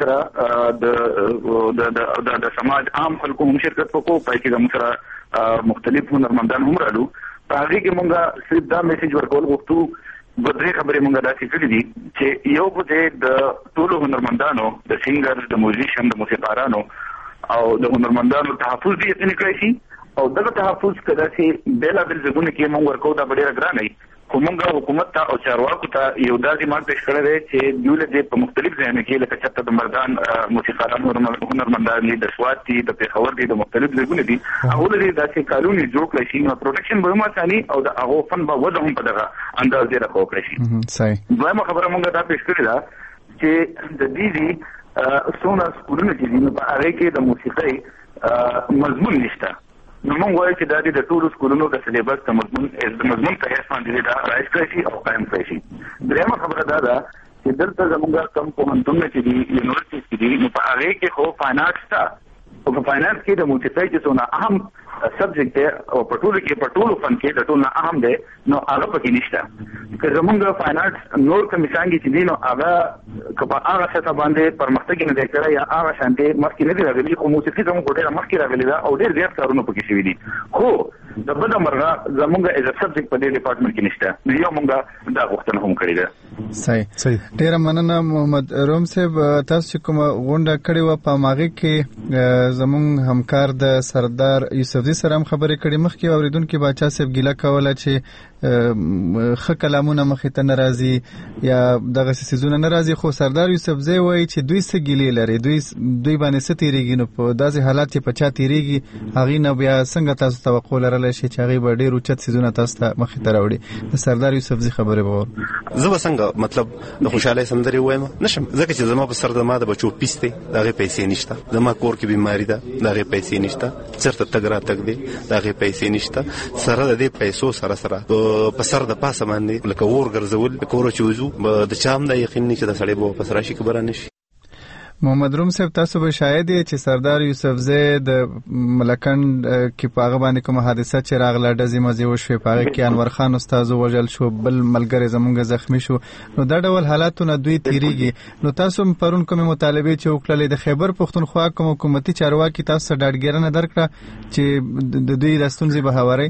سره د د د سماج عام خلکو هم شرکت وکړو پای کې زموږ سره مختلف هنرمندان هم رالو په هغه کې موږ صرف دا میسج ورکول غوښتو بدري خبرې موږ داسې کړې دي چې یو په د ټولو هنرمندانو د سینګر د موزیشن د موسیقارانو او د هنرمندانو تحفظ دي یقیني کړی شي او دغه تحفظ کدا چې بیل بیل ځګونه کې موږ ورکو دا ډېر ګران دی کومه حکومت ته او چارواکو ته یو داسې مارک پیش کړی دی چې دوی له په مختلف ځایونو کې لکه چته د مردان موسیقاران هنرمندان دي د سوات دي د پیښور دي د مختلف ځایونو دي هغه لري داسې قانوني جوړ کړی شي نو پروټیکشن به هم ثاني او د هغه فن به وده هم په دغه اندازې راکو کړی شي صحیح دویمه خبره موږ دا پیش کړې ده چې د دې دي سونه سکولونه چې دي په هغه کې د موسیقۍ مضمون نشته نو موږ وایو چې دا د ټولو سکولونو د سلیبس د مضمون د مضمون په اساس باندې دا رائز کړی شي او قائم کړی شي درېمه خبره دا ده چې دلته زموږ کم پوهنتونونه چې دي یونیورسيټي چې دي نو په هغه کې خو فاینانس ته او په فاینانس کې د موسیقۍ چې څونه اهم سبجیکټ دی او په ټولو کې په ټولو فن کې د ټولو اهم دی نو هغه پکې نشته که زموږ فاینانس نور کوم څنګه چې دي نو هغه کله هغه څه باندې پرمختګ نه دی کړی یا هغه شانتي مخکې نه دی راغلی خو موسیقي زموږ ډېر مخکې راغلی دا او ډېر زیات کارونه پکې شوي دي خو د بده مرغه زموږ از سبجیکټ په دې ډپارټمنټ کې نشته نو یو موږ دا غوښتنه هم کړې ده صحیح صحیح ډېر مننه محمد روم صاحب تاسو کوم غونډه کړې و په ماغه کې زموږ همکار د سردار یوسفزي سره خبرې کړې مخکې اوریدونکو باچا صاحب ګیله کوله چې خ کلامونه مخې ته ناراضي یا دغه سيزونه ناراضي خو سردار یوسفزي وایي چې دوی څه ګیلې لري دوی دوی باندې ستېریږي نو په داسې حالات په چا تیریږي هغه نه بیا څنګه تاسو توقع لرل شي چې هغه به ډېر اوچت سيزونه تاسو ته مخې ته راوړي د سردار یوسفزي خبره به زه وسنګ مطلب د خوشاله سندري وایم نشم ځکه چې زما په سر د ما د بچو پیسته دغه پیسې نشته زما کور کې بیماری ده دغه پیسې نشته چرته تګرا تګ دی دغه پیسې نشته سره د دې پیسو سره سره په سر د پاسه باندې لکه ور ګرځول کور چوزو د چام د یقین نشته د سړی په پس راشي خبره نشي محمد روم صاحب تاسو به شاید چې سردار یوسفزي د ملکند کې پاغه باندې کوم حادثه چې راغله د زمزي وشو پاغه کې انور خان استاد وژل شو بل ملګری زمونږ زخمی شو نو دا ډول حالاتونه دوی تیریږي نو تاسو پرون کوم مطالبه چې وکړلې د خیبر پښتونخوا کوم حکومتي چارواکي تاسو ډاډګرنه درکړه چې د دوی راستونزي به هواري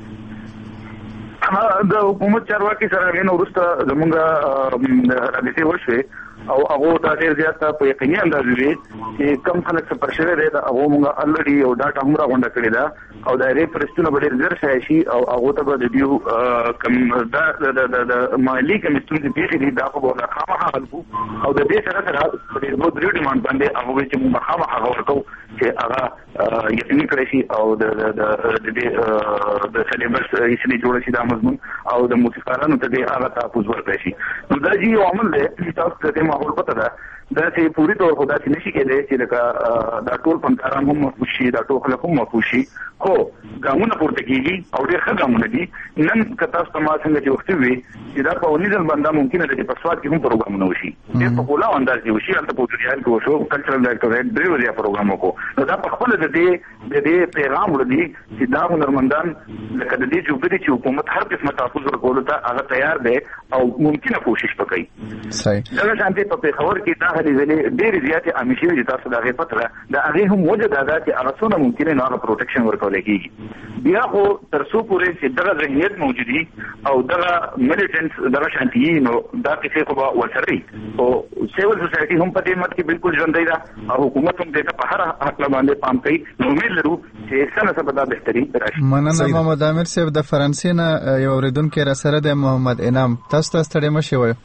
د حکومت چارواکي سره غوښنه ورسته زمونږ حادثه وشوه او هغه د ډېر زیات په یقیني انداز وی چې کم خلک څه پرشره دي دا هغه موږ الریډي او ډاټا هم راغونډه کړی دا او دا ری پرستونه به ډېر زر شای شي او هغه ته به د دیو کم دا د د مالی کمیټې د پیښې دي دا په ولا خامخا حلو او د دې سره سره په دې مو درې ډیماند باندې هغه چې موږ خامخا ورکو چې هغه یقیني کړی شي او د د د د سلیبس یې جوړ شي دا مضمون او د موسیقارانو ته دې هغه تحفظ ورکړي شي نو دا یو عمل دی تاسو ته معقول پته ده دا چې پوری طور خدا چې نشي کېدای چې لکه دا ټول فنکاران هم مفوشي دا ټول خلک هم مفوشي خو ګامونه پورته کیږي او ډېر ښه ګامونه دي نن کتا سما څنګه چې وخت وي چې دا په ونیزل باندې ممکن ده چې په سواد کې هم پروګرامونه وشي ډېر په کولا انداز دی وشي البته په ټریال کې وشو کلچرل ډایریکټوریټ ډېر وریا پروګرام وکړو نو دا په خپل د دې د دې پیغام وردي چې دا هنرمندان لکه د دې جوړې چې حکومت هر قسمه تحفظ ورکول ته هغه تیار دی او ممکنه کوشش وکړي صحیح دا شانتي په پیښور کې دا هلي ځلې ډېر زیاتې امیشي دي تاسو دا غي پته دا هغه هم وجه دا چې هغه څونه ممکنه نه هغه پروټیکشن ورکول کیږي بیا خو ترڅو پورې چې دغه ذهنیت موجودي او دغه میلیټنټس دغه شانتي نو دا کې خو به وسري او سیول سوسایټي هم په دې مت کې بالکل ژوندۍ ده او حکومت هم دې په هر حق باندې پام کوي نو امید لرو چې څنګه څه به بهتري راشي مننه محمد عامر صاحب د فرانسې نه یو اوریدونکو را سره د محمد انعام تاسو ته ستړي مشي وای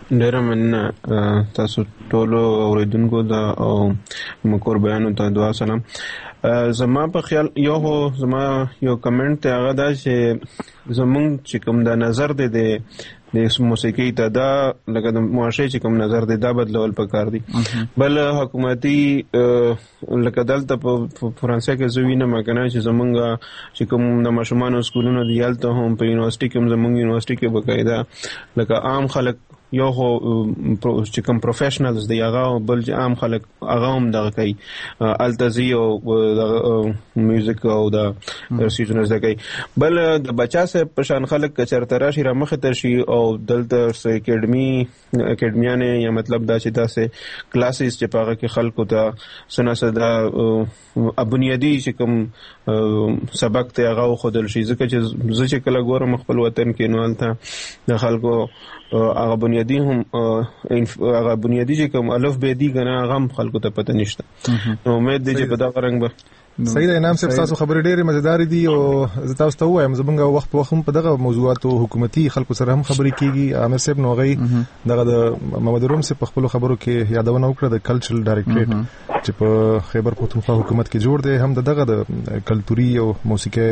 ډېر مننه تاسو ټول اوریدونکو دا او مکور بیانو ته دعا سلام. زما په خیال یو هو زما یو کمنټ ته هغه دا چې زمونږ چې کوم دا نظر دی د د موسیقي ته دا لکه د معاشري چې کوم نظر دی دا بدلول پکار دي. بل حکومتي لکه دلته په فرانسې کې زوینه مګنه چې زمونږ چې کوم د ماشومان سکولونو دی یالته هم په یونیورسيټي کې زمونږ یونیورسيټي کې بقاعده لکه عام خلک یو خو چې کوم پروفیشنلز دی هغه بل عام خلک هغه هم دغه کوي التزی او د میوزیک او د سیزنز دغه بل د بچا سه پشان خلک کچرته راشي را مخ ته شي او دلته اکیډمي اکیډمیانه یا مطلب دا چې تاسو کلاسز چې پاغه کې خلکو ته سنا صدا بنیادی چې کوم سبق ته هغه خودل شي ځکه چې زه چې کله ګورم خپل وطن کې نوالته د خلکو هغه بنیادی هم هغه بنیادی چې کوم الف ب دی کنه هغه خلکو ته پته نشته. نو امید دی چې په دا رنګ به صحیح ده. انعام صاحب تاسو خبرې ډېرې مزیدار دي او زه تاسو ته وایم زمونږ وخت په وخت په دغه موضوعاتو حکومتي خلکو سره هم خبرې کیږي. عامر صاحب نو غي دغه د محمد روم صاحب په خپل خبرو کې یادونه وکړه د کلچرل ډایریکټریټ چې په خیبر پختونخوا حکومت کې جوړ دی هم دغه د کلتوري او موسیقي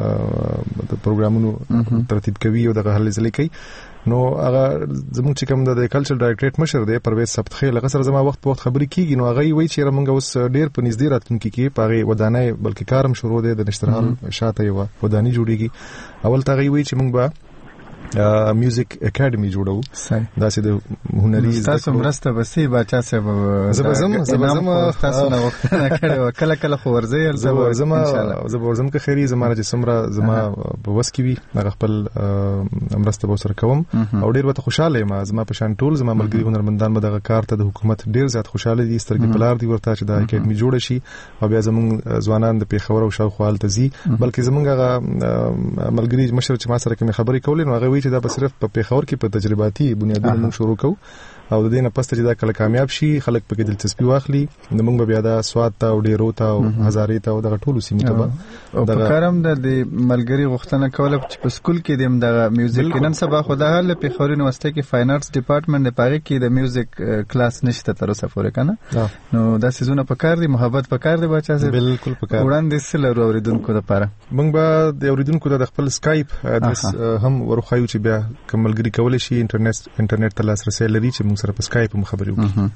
د پروګرامونو ترتیب کوي او دغه هلې ځلې کوي. نو هغه زموږ چې کوم د کلچرل ډایریکټریټ مشر دی پرویز سبت خیل هغه سره زما وخت په وخت خبرې کیږي. نو هغه وایي چې موږ اوس ډېر په نږدې راتلونکي کې پاغه ودانۍ بلکې کارم شروع دی د نشترحال شاته یو ودانۍ جوړیږي. اول تا غي وایي چې موږ به میوزیک اکیډمي جوړو دا چې د هنري تاسو مرسته وسی بچا صاحب زبزم زبزم تاسو نو وختونه کړو کله کله خو ورځي زبزم زبزم که خیری زماره چې سمره زما په وس کې وي هغه خپل مرسته به سره کوم او ډیر وته خوشاله ما زما په شان ټول زما ملګری هنرمندان به دغه کار ته د حکومت ډیر زیات خوشاله دي سترګې پلار دي ورته چې د اکیډمي جوړ شي او بیا زمون ځوانان د پیښور او شاوخوا التزي بلکې زمونږ هغه ملګری مشر چې ما سره کوم خبرې کولې نو هغه وی چې دا به صرف په پیښور کې په تجرباتي بنیادونو موږ شروع کوو او د دې نه پسته چې دا کله کامیاب شي خلک پکې دلچسپي واخلي نو موږ به بیا دا سواد ته او ډیرو ته او هزارې ته او دغه ټولو سیمې ته او په کارم د ملګری غوښتنه کوله چې په سکول کې د دغه میوزیک نن سبا خو د هغه په خوري یونیورسيټي کې فاین آرټس ډپارټمنټ د پاره کې د میوزیک کلاس نشته تر اوسه پورې کنه نو دا سيزونه په کار دي محبت په کار دي بچا سره بالکل په کار وړاندې سره اوریدونکو لپاره موږ به د اوریدونکو د خپل سکایپ ادرس هم ورخایو چې بیا کوملګری کول شي انټرنیټ انټرنیټ ته لاسرسي لري چې موږ سره په سکایپ خبرې وکړو.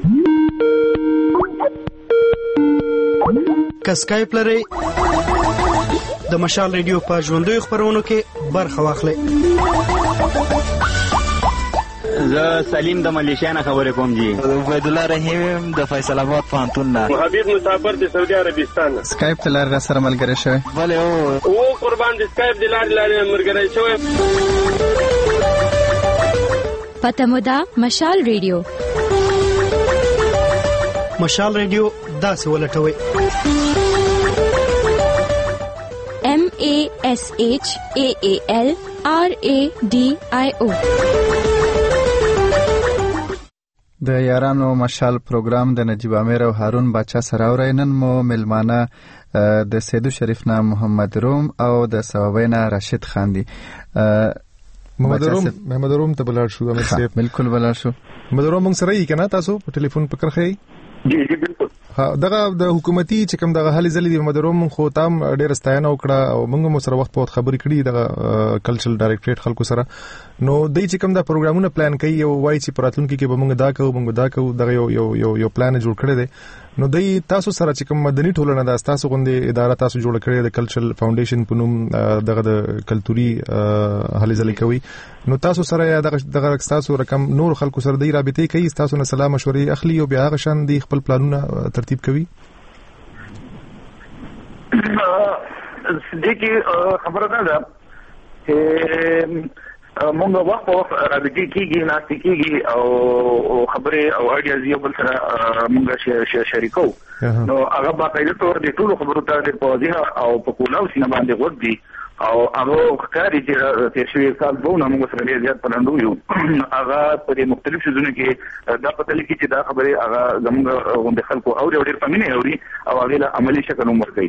که سکایپ لري د مشال ریډیو په ژوندوي خبرونو کې برخه واخلئ. زه سلیم د ملیشیا نه خبرې کوم جی. عبید الله رحیم د فیصل آباد پوهنتون نه. حبیب مسافر د سعودي عربستان نه. سکایپ ته لار سره ملګری شوی. بله او او قربان د سکایپ د لار لار ملګری شوی. پته مو دا مشال ریډیو مشال ریډیو داسې ولټوي M A S H A A L R A D I O. د یارانو مشال پروګرام د نجیب امیر او هارون بچا سره ورینن مو ملمانه د سیدو شریف نه محمد روم او د ثوابینا راشد خان دي. محمد روم محمد روم ته بلار شو امیر صاحب بالکل بلار شو. محمد روم موږ سره یې کنه تاسو په ټلیفون پکړ خې جی جی بالکل ها دغه د حکومتي چې کوم دغه حل ځلې د محمد روم خو تام ډېر ستاینه وکړه او موږ مو سره وخت په وخت خبرې کړې دغه کلچرل ډایریکټریټ خلکو سره نو دای چې کوم دا پروګرامونه پلان کوي او وایي چې پراتلونکو کې به موږ دا کوو موږ دا کوو دغه یو یو یو یو پلان جوړ کړی دی نو دای تاسو سره چې کوم مدني ټولنه د تاسو غونډې اداره تاسو جوړ کړی د کلچرل فاونډیشن په نوم دغه د کلتوري حل ځلې کوي نو تاسو سره دغه دغه تاسو رقم نور خلکو سره د رابطې کوي تاسو نه سلام مشورې اخلي او بیا هغه شان د خپل پلانونه ترتیب کوي. دې کې خبره ده چې موږ وخت په وخت رابطې کېږي ناستې کېږي او خبرې او اډیاز یو بل سره موږ شریکو نو هغه باقاعده تور د ټولو خبرو ته په ځای او په کولاو سینه باندې غوږ دي او هغه ښکاري چې تیر شوي کال به نه موږ سره ډېر زیات پلانډو یو هغه په مختلف شیزونو کې دا پته لګي چې دا خبرې هغه زموږ غونډې خلکو اوري او ډېر په مینه اوري او هغې له عملي شکل هم ورکوي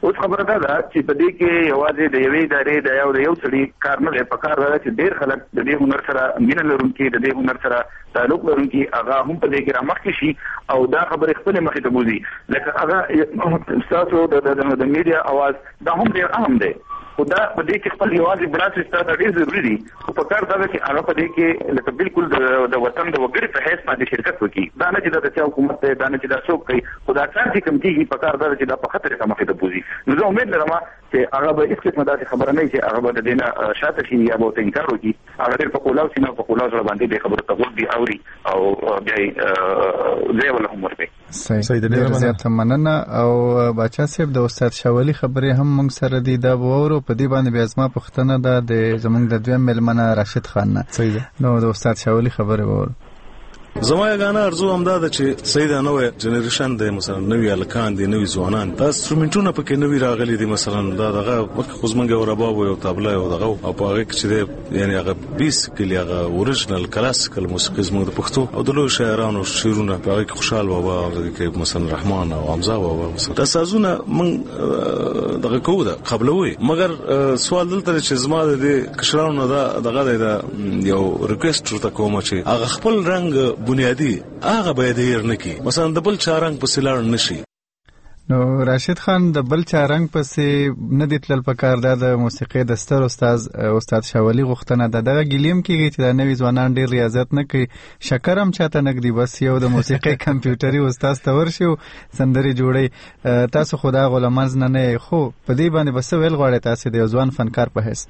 اوس خبره ده چې په دې کې یوازې د یوې ادارې د یو د یو سړي کار نه دی، په کار ده چې ډېر خلک د دې هنر سره مینه لرونکي، د دې هنر سره تعلق لرونکي هغه هم په دې کې رامخکې شي او دا خبرې خپلې مخې ته بوځي. لکه هغه ستاسو د میډیا اواز دا هم ډېر اهم دی، خو دا په دې کې خپل یوازې بلاس ستاسو ډېر ضروري دي، خو په کار دا چې هغه په دې کې لکه بالکل د وطن د وګړي په حیث باندې شرکت وکړي. دا نه چې دا د حکومت دی، دا نه چې دا څوک کوي، خو دا کار چې کوم کېږي په کار دا چې دا په ښه طریقه مخې ته بوځي. نو زه امید لرم چې هغه به هېڅ قسمه داسې خبره نه وي چې هغه به د دې نه شاته شي یا به ورته انکار وکړي. هغه ډېر په قولاو سینه په قولاو زړه باندې دې خبرو ته غوږ دي اوري او بیا یې ځای وله هم ورکوي. صحیح، ډېره زیاته مننه. او باچا صاحب د استاد شاولي خبرې هم موږ سره دي، دا به واورو. په دې باندې بیا زما پوښتنه ده د زموږ د دویم مېلمنه راشد خان نه. صحیح ده. نو د استاد شاولي خبرې به واورو. زما یګانه ارزو هم دا ده چې صحیح ده نوې جنریشن دی، مثلا نوې الکان دي، نوې ځوانان، دا انسټرومنټونه پکې نوې راغلي دي. مثلا دا دغه وخت خو زمونږ یو رباب او طبله او دغه او په هغه کې چې دی یعنی هغه بیسیکلی هغه اوريجنل کلاسیکل موسیقي زموږ د پښتو او د لوی شاعرانو شعرونه په هغه کې خوشحال بابا او کې مثلا رحمان او حمزه بابا مثلا دا سازونه من دغه کوو ده قبلوي. مګر سوال دلته چې زما د کشرانو دا دغه د یو ریکوست ورته کوم چې هغه خپل رنگ بنیادی هغه باید هیر نکي، مثلا د بل چا رنگ پسې لاړ نشي. نو راشد خان د بل چا رنگ پسې نه دی تلل پکار. دا د موسیقي د ستر استاد استاد شاولي غوښتنه ده. دغه ګلیم کېږي چې د نوي ځوانان ډېر ریاضت نه کوي، شکر هم چاته نږدې، بس یو د موسیقي کمپیوټري استاد ته ورشي او سندرې جوړي. تاسو خو دا غلمانځ نه نه، خو په دې باندې بس ویل غواړئ تاسو د یو ځوان فنکار په حیث؟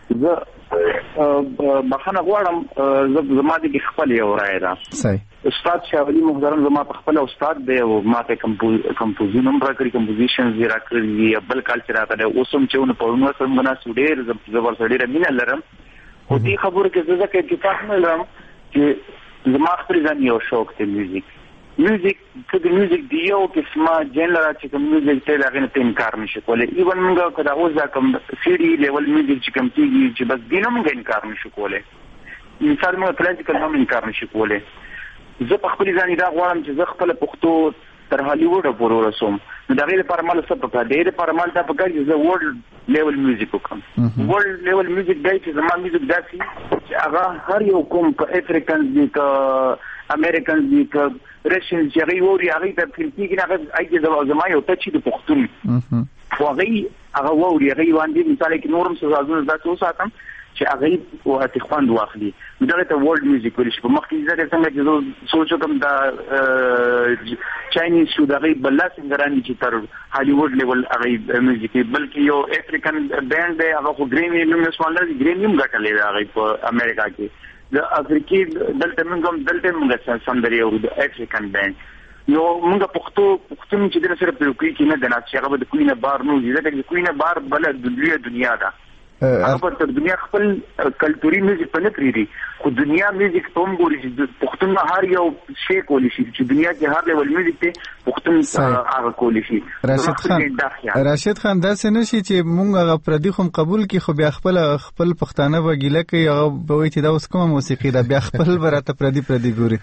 بخښنه غواړم، زما د خپل یو رائے ده. صحیح. استاد شاولي محترم زما په خپل استاد دی او ماته کمپوزیشن هم راکړي، کمپوزیشن زیرا کړی بل کال چې راغله اوس هم چې په نو سم غنا سډیر زبر سډیر مینه لرم. خو دې خبره کې زه ځکه اتفاق نه لرم چې زما خپل ځان یو شوق دی میوزیک. میوزیک که د میوزیک دی یو قسمه جنرال چې کوم میوزیک ته لاغې نه انکار نشي کولای. ایون موږ کدا اوس دا کوم سیډي لیول میوزیک چې کوم کیږي چې بس دینه موږ انکار نشو کولای. مثال موږ کلاسیکل هم انکار نشي کولای. زه په خپل ځان دا غواړم چې زه خپل پښتو تر هالیوډ پورې ورسوم. نو دا غیر پرمال څه په کار دی، د پرمال دا په کار چې زه ورلد لیول میوزیک وکم. ورلد لیول میوزیک دی چې زما میوزیک داسي چې هغه هر یو کوم په افریقن دی که امریکن دی که رشن چې هغه ووري هغه ته فلپیږي نه هغه ایږي زما یو ته چې د پښتون خو هغه هغه ووري هغه باندې مثال کې نورم سازونه دا څه ساتم چې هغه وهته خوند واخلي. دا ته ورلد میوزیک ویل شي. په مخکې ځکه څنګه چې زه سوچ کوم دا چاینیز شو دا غي بل سنگرانی چې تر هالیوډ لیول هغه میوزیک بلکې یو افریقن بینډ دی هغه خو ګرینی نوم نسوال دی، ګرینی هم غټلې هغه په امریکا کې. د افریقي دلته موږ دلته موږ سندري او د افریقن بینډ یو موږ پښتو پښتون چې د سره په کوي کې نه د ناڅ هغه د کوینه بار نو دي ځکه کوینه بار بل د دنیا ده. هغه په دنیا خپل کلتوري میوزیک په نه پریدي، خو دنیا میوزیک په موږ ورې چې پښتون هر یو شی کولی شي چې دنیا کې هر لیول میوزیک ته پښتون هغه کولی شي. راشد خان راشد خان دا څه نشي چې موږ هغه پردي خو قبول کی، خو بیا خپل خپل پښتانه وګیله کوي هغه به وایي چې دا اوس کومه موسیقي ده، بیا خپل براته پردي پردي ګوري.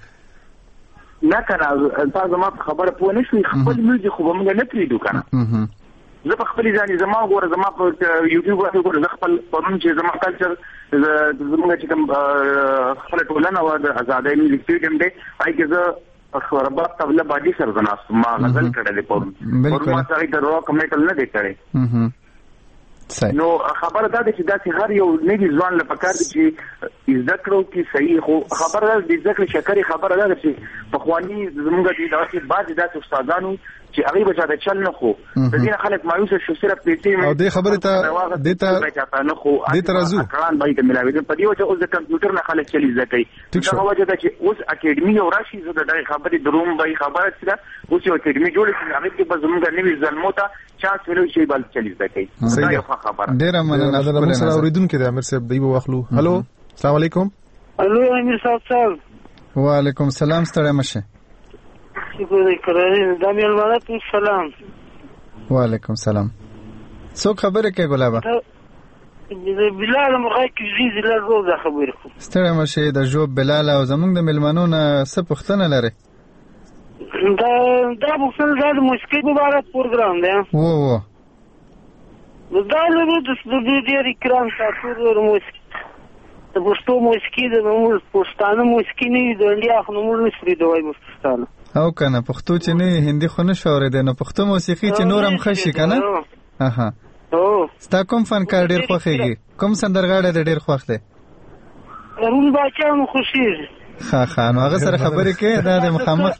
نه کنه تاسو ما خبره پوه نه شوي، خپل میوزیک خو موږ نه پریدو کنه. زه په خپل ځان زما غوړ زما په یوټیوب باندې ګورم، زه خپل پرون چې زما کلچر زموږ چې کوم خپل ټولنه او د ازادۍ میوزیک فیډم دی هغه کې زه خبربات طبله باندې سر زناست ما غزل کړل پرون پرون ما سره د روک میټل نه دی کړی. نو خبره دا ده چې دا هر یو نوی ځوان لپاره کار دی چې زده کړو کې صحیح. خو خبره ده د ذکر شکرې خبره ده چې په خواني زموږ د داسې بعض داسې استادانو چې هغه به چاته چل نه خو د دې خلک مایوس شو صرف پیسې او د خبره ته د ته نه خو د ترازو کلان باندې ملاوي په دې وجه اوس د کمپیوټر نه خلک چلی زکای دا وجه ده چې اوس اکیډمي او راشي زه د خبرې دروم به خبره څه اوس یو اکیډمي جوړ کړي هغه کې به زموږ نوی ظلمو ته چانس ویلو شي بل چلی زکای. دا یو خبره ډیره مننه. دا موږ سره اوریدونکو د امیر صاحب دی واخلو. هالو السلام علیکم. الو امیر صاحب. وعلیکم السلام. ستړی مشه. شکر کریم. دا مې وعلیکم السلام. وعلیکم السلام. څوک خبره کوي ګلابا؟ بلال مرغی کې زیز له روزه خبره کوم. ستړی مشه د جوب بلال او زمونږ د ملمنو نه څه پوښتنه لري؟ دا دا پوښتنه د موسیقي مبارک پروګرام دی. وو وو دا لرو د ډېر کرام ساتور موسیقي د پښتو موسیقي د موږ پښتانه موسیقي نه د انډیا خو موږ نشو د وای پښتانه او کنه پښتو چې نه هندي خو نه شو اورېدل نو پښتو موسیقي چې نور هم خشي کنه اها او ستا کوم فنکار ډېر خوښیږي کوم سندرغاړی ډېر خوښ دی هارون باچا مو خوښیږي ښه ښه نو هغه سره خبرې کې دا د مخامخ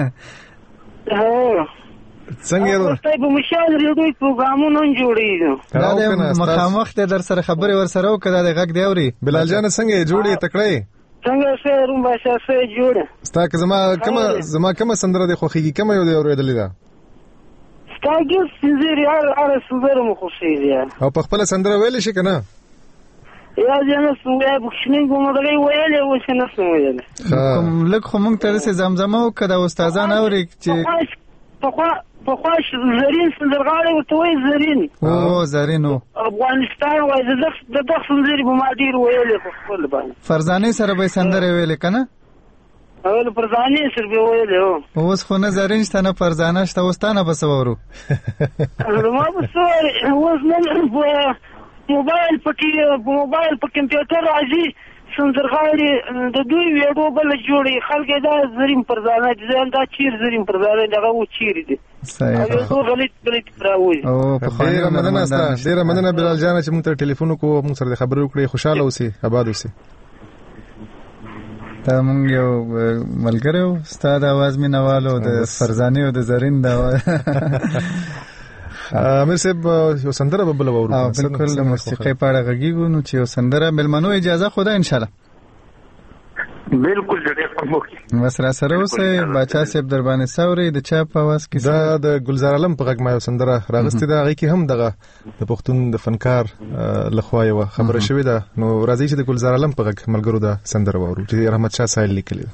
هو څنګه ورته په مشال ریډیو پروګرامونه جوړیږي دا د مخامخ ته در سره خبرې ور سره وکړه د غږ دی اوري بلال جان څنګه جوړې تکړه څنګه سره روم باشا سره جوړه ستا که زما کومه زما کومه سندره دی خوخیږي کومه یو دی اورېدلې ده ستاګي سندري هر هر سندره مو خوښیږي او په خپل سندره ویل شي کنه یا جنا سویا بخښنې کومه دغه ویلې و چې نه سمویل کوم لک خو مونږ ته د زمزمه او کده استادان اوري چې په په خواش زرین سندرغاړي ورته وایي زرین او زرینو افغانستان وایي د دغه د دغه سندري په ما ډیر ویلې په خپل باندې فرزانه سره به سندره ویلې کنه اول فرزانه سره به ویلې او اوس خو نه زرین شته نه فرزانه شته اوستانه بس ورو ما به سوال اوس نه موبایل پټي موبایل په کمپیوټر راځي سندرغاړي د دوی ویډیو بل جوړي خلک دا زرین پرځانه دي دا چیر زرین پرځانه دغه و چیر دي صحیح او غلط غلط راوي او په خاطر مننه استا ډیره مننه بلال جان چې موږ ته ټلیفون وکړو موږ سره خبرې وکړې خوشاله اوسې آباد اوسې دا موږ یو ملګری و ستاسو د आवाज مینوالو د فرزانه او د زرین د امیر صاحب یو سندره به بل وورو بالکل د موسیقۍ په اړه غږیږو نو چې یو سندره ملمنو اجازه خو ده ان شاء الله بالکل ډېر خوږی بس را سره اوسه بچا صاحب در باندې سوري د چا په واس کې دا د گلزار عالم په غږ ما یو سندره راغستې ده هغه کې هم دغه د پښتون د فنکار لخوا یو خبره شوې ده نو راځي چې د گلزار عالم په غږ ملګرو دا سندره وورو چې رحمت شاه سایل لیکلی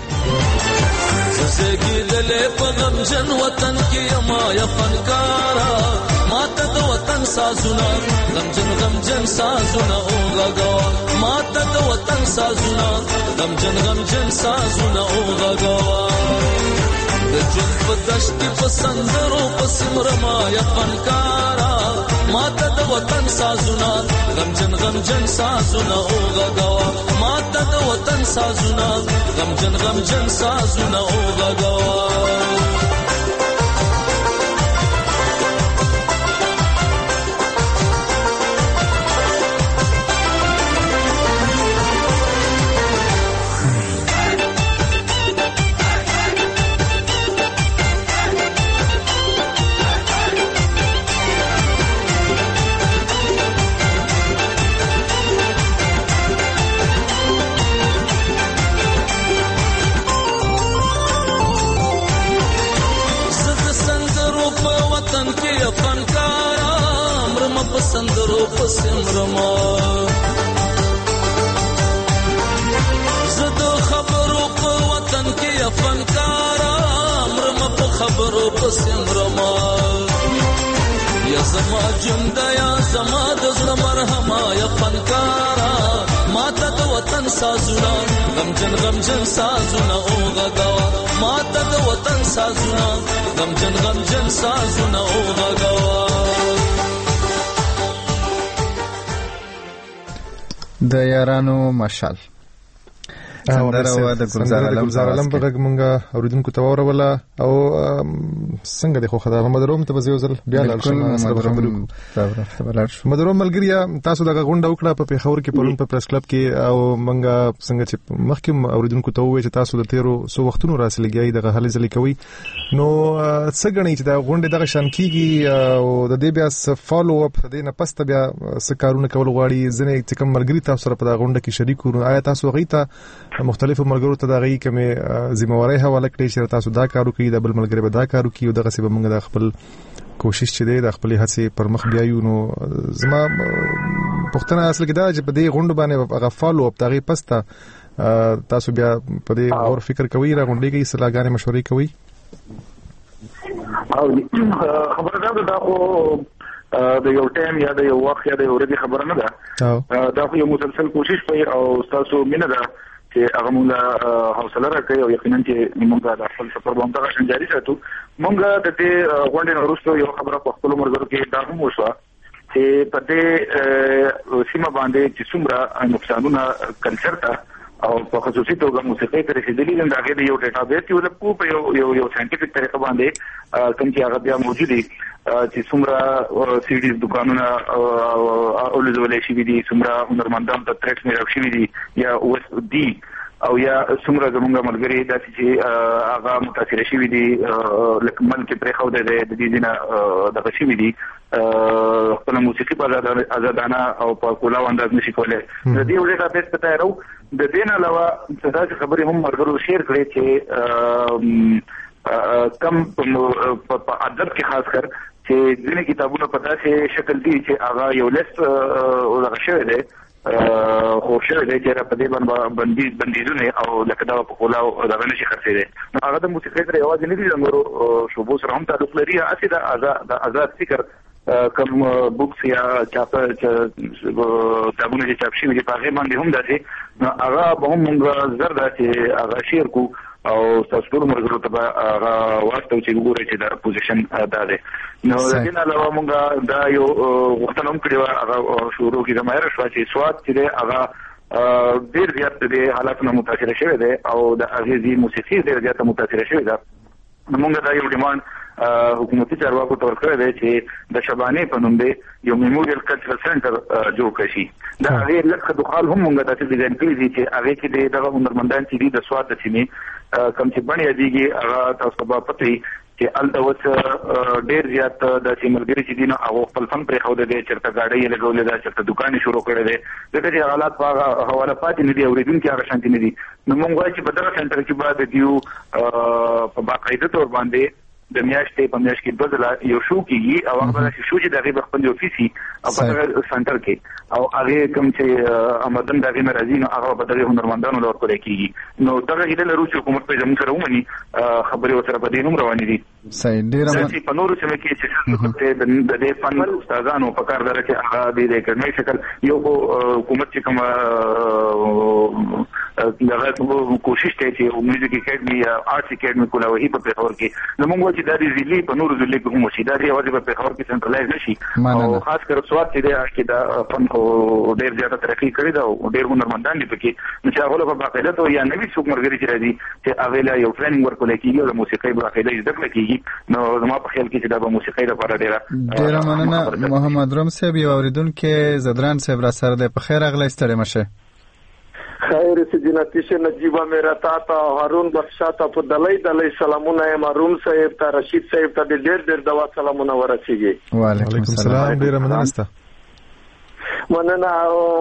زګی دلې په غم جن وطن کې ما یا فنکارا ماته د وطن سازونه غم جن غم جن سازونه او غغا ماته د وطن سازونه غم جن غم جن سازونه او غغا د جن په دشت په سندرو په سمر ما یا فنکارا ماته د وطن سازونه غم جن غم جن سازونه او غغا ماته د وطن سازونه غم جن غم جن سازونه او غغا سندرو پسمرما زدو خبرو په وطن کې فنکارا مرم په خبرو پسمرما یا زما جندا یا زما د زړه مرهما یا فنکارا ماته د وطن سازونه غم جن غم جن سازونه او غغا ماته د وطن سازونه غم جن غم جن سازونه او غغا د یارانو مشال سندره و د گلزار عالم په غږ مونږه اوریدونکو ته وروله او څنګه د خو خدای محمد روم ته بزیو ځل بیا لاړ شو محمد روم ملګریا تاسو دغه غونډه وکړه په پیښور کې پرون په پریس کلب کې او مونږه څنګه چې مخکې اوریدونکو ته وویل چې تاسو د تیرو سو وختونو راسلګي دغه هلې ځلې کوي نو څه غنی چې دا غونډه دغه شان کیږي او د دې بیا فالو اپ د نه پسته بیا څه کارونه کول غواړي ځنه چې کوم ملګری تاسو سره په غونډه کې شریک ورو آیا تاسو غیته مختلفو ملګرو ته دغه کومه ذمہواری حواله کړی چې تاسو دا کارو کوي د بل ملګری به دا کارو کوي دغه څه به موږ د خپل کوشش چې دی د خپل هڅې پر مخ بیایو نو زما پښتنه اصل کې دا چې په دې غونډه باندې هغه فالو اپ دغه پسته تاسو بیا په دې اور فکر کوي را غونډه کې صلاحګانې مشورې کوي او خبردار دا خو د یو ټایم یا د یو وخت یا د یو ورځې خبره نه ده دا خو یو مسلسل کوشش کوي او تاسو مینه ده چې هغه موږ حوصله راکړي او یقینا چې موږ د خپل سفر باندې هغه جاري ساتو موږ د دې غونډې وروسته یو خبره په خپل مرګرو کې دا هم وشوه چې په دې سیمه باندې چې څومره نقصانونه کلچر ته او په خصوصي توګه موسیقي ته رسیدلي دي دا غوډه یو ډیټابیس یو لکه په یو یو یو ساينټیفیک طریقه باندې کوم چې هغه بیا موجود دي چې څومره سي ډي دکانونه او لزولې شي دي څومره هنرمندان ته ترټ مې راوښي دي یا اوس دي او یا څومره زموږ ملګری داسې چې هغه متاثر شوي دي لکه ملک پرې خو د دې دینه دغه شوي دي خپل موسیقي په آزادانه او په کولاو انداز نشي کولای د دې یو ډیټابیس ته تیارو د دې نه علاوه څه خبرې هم مرګرو شیر کړې چې کم په ادب کې خاص کر چې ځینې کتابونه په داسې شکل دي چې هغه یو لیست ولغه شوی دی خو شوی دی چې په دې باندې بندي بندیزونه او لکه دا په کولاو دغه نشي خرڅېدي نو هغه د موسیقي سره یوازې نه دي د نورو شعبو سره هم تعلق لري هسې د آزاد د آزاد فکر کوم بوکس یا چاپ کتابونه چې چاپ شوي دي په هغې باندې هم داسې نو هغه به هم موږ زر دا چې هغه شیر کو او تاسو ټول مرګرو ته هغه واسطه چې وګورئ چې دا پوزیشن دا دی نو د دې نه علاوه موږ دا یو غوښتنه هم کړې وه هغه شروع کې زمایره شوه چې سواد چې دی هغه ډېر زیات د حالاتو متاثره شوی دی او د هغې موسیقي ډېر زیاته متاثره شوې ده نو موږ دا یو ډیمانډ حکومتي چارواکو ته ورکړی دی چې د شبانې په نوم دی یو میموریل کلچرل سنټر جوړ کړی شي د هغې لږ خدوخال هم موږ داسې ډیزاین کړي دي چې هغې کې د دغه هنرمندان چې دي د سواد د سیمې کوم چې بڼې یادېږي هغه تاسو ته به پته وي چې هلته اوس ډېر زیات داسې ملګري چې دي نو هغو خپل فن پرېښودی دی چېرته ګاډۍ یې لګولې ده چېرته دوکان یې شروع کړی دی ځکه چې حالات په هغه حواله پاتې نه دي اورېدونکي هغه شانتي نه دي نو موږ وایو چې په دغه سنټر کې به د دیو په باقاعده طور باندې د میاشتې په میاشت کې دوه ځله یو شو کېږي او هغه داسې شو چې د هغې به خپل یو فیس وي او په دغه سنټر کې او هغې کوم چې آمدن د هغې نه راځي نو هغه به دغې هنرمندانو له ورکړی کېږي نو دغه هیله لرو چې حکومت به زموږ سره ومني خبرې ورسره په دې هم روانې دي داسې په نورو سیمو کې چې د دې فن استادانو په کار ده چې هغه د اکاډمي شکل یو خو حکومت چې کومه دغه کوشش کوي چې میوزیک اکاډمي یا آرټس اکاډمي کولاوهي په پېښور کې نو موږ چې دا د ضلعي په نورو ضلعو کې هم وشي دا یوازې په پېښور کې سنټرلایز نه شي او خاص کر سواد چې دی هغې کې دا فن خو ډېر زیاته ترقي کړې ده او ډېر هنرمندان دي پکې نو چې هغو له په باقاعده توګه یا نوي څوک ملګري چې راځي چې هغې له یو ټریننګ ورکولی کېږي او د موسیقۍ باقاعده زده کړه کېږي نو زما په خیال کې چې دا به موسیقۍ لپاره ډېره ډېره مننه محمد روم صاحب یو اورېدونکی زدران صاحب را سره دی په خیر راغلی ستړی مه شئ خیر سجنتی شه نجیبه میرا تا تا هارون بخشا تا په دلای دلای سلامونه یم هارون صاحب ته رشید صاحب ته ډېر ډېر دوا سلامونه ورسیږي وعلیکم السلام ډېر مننه ستا مننه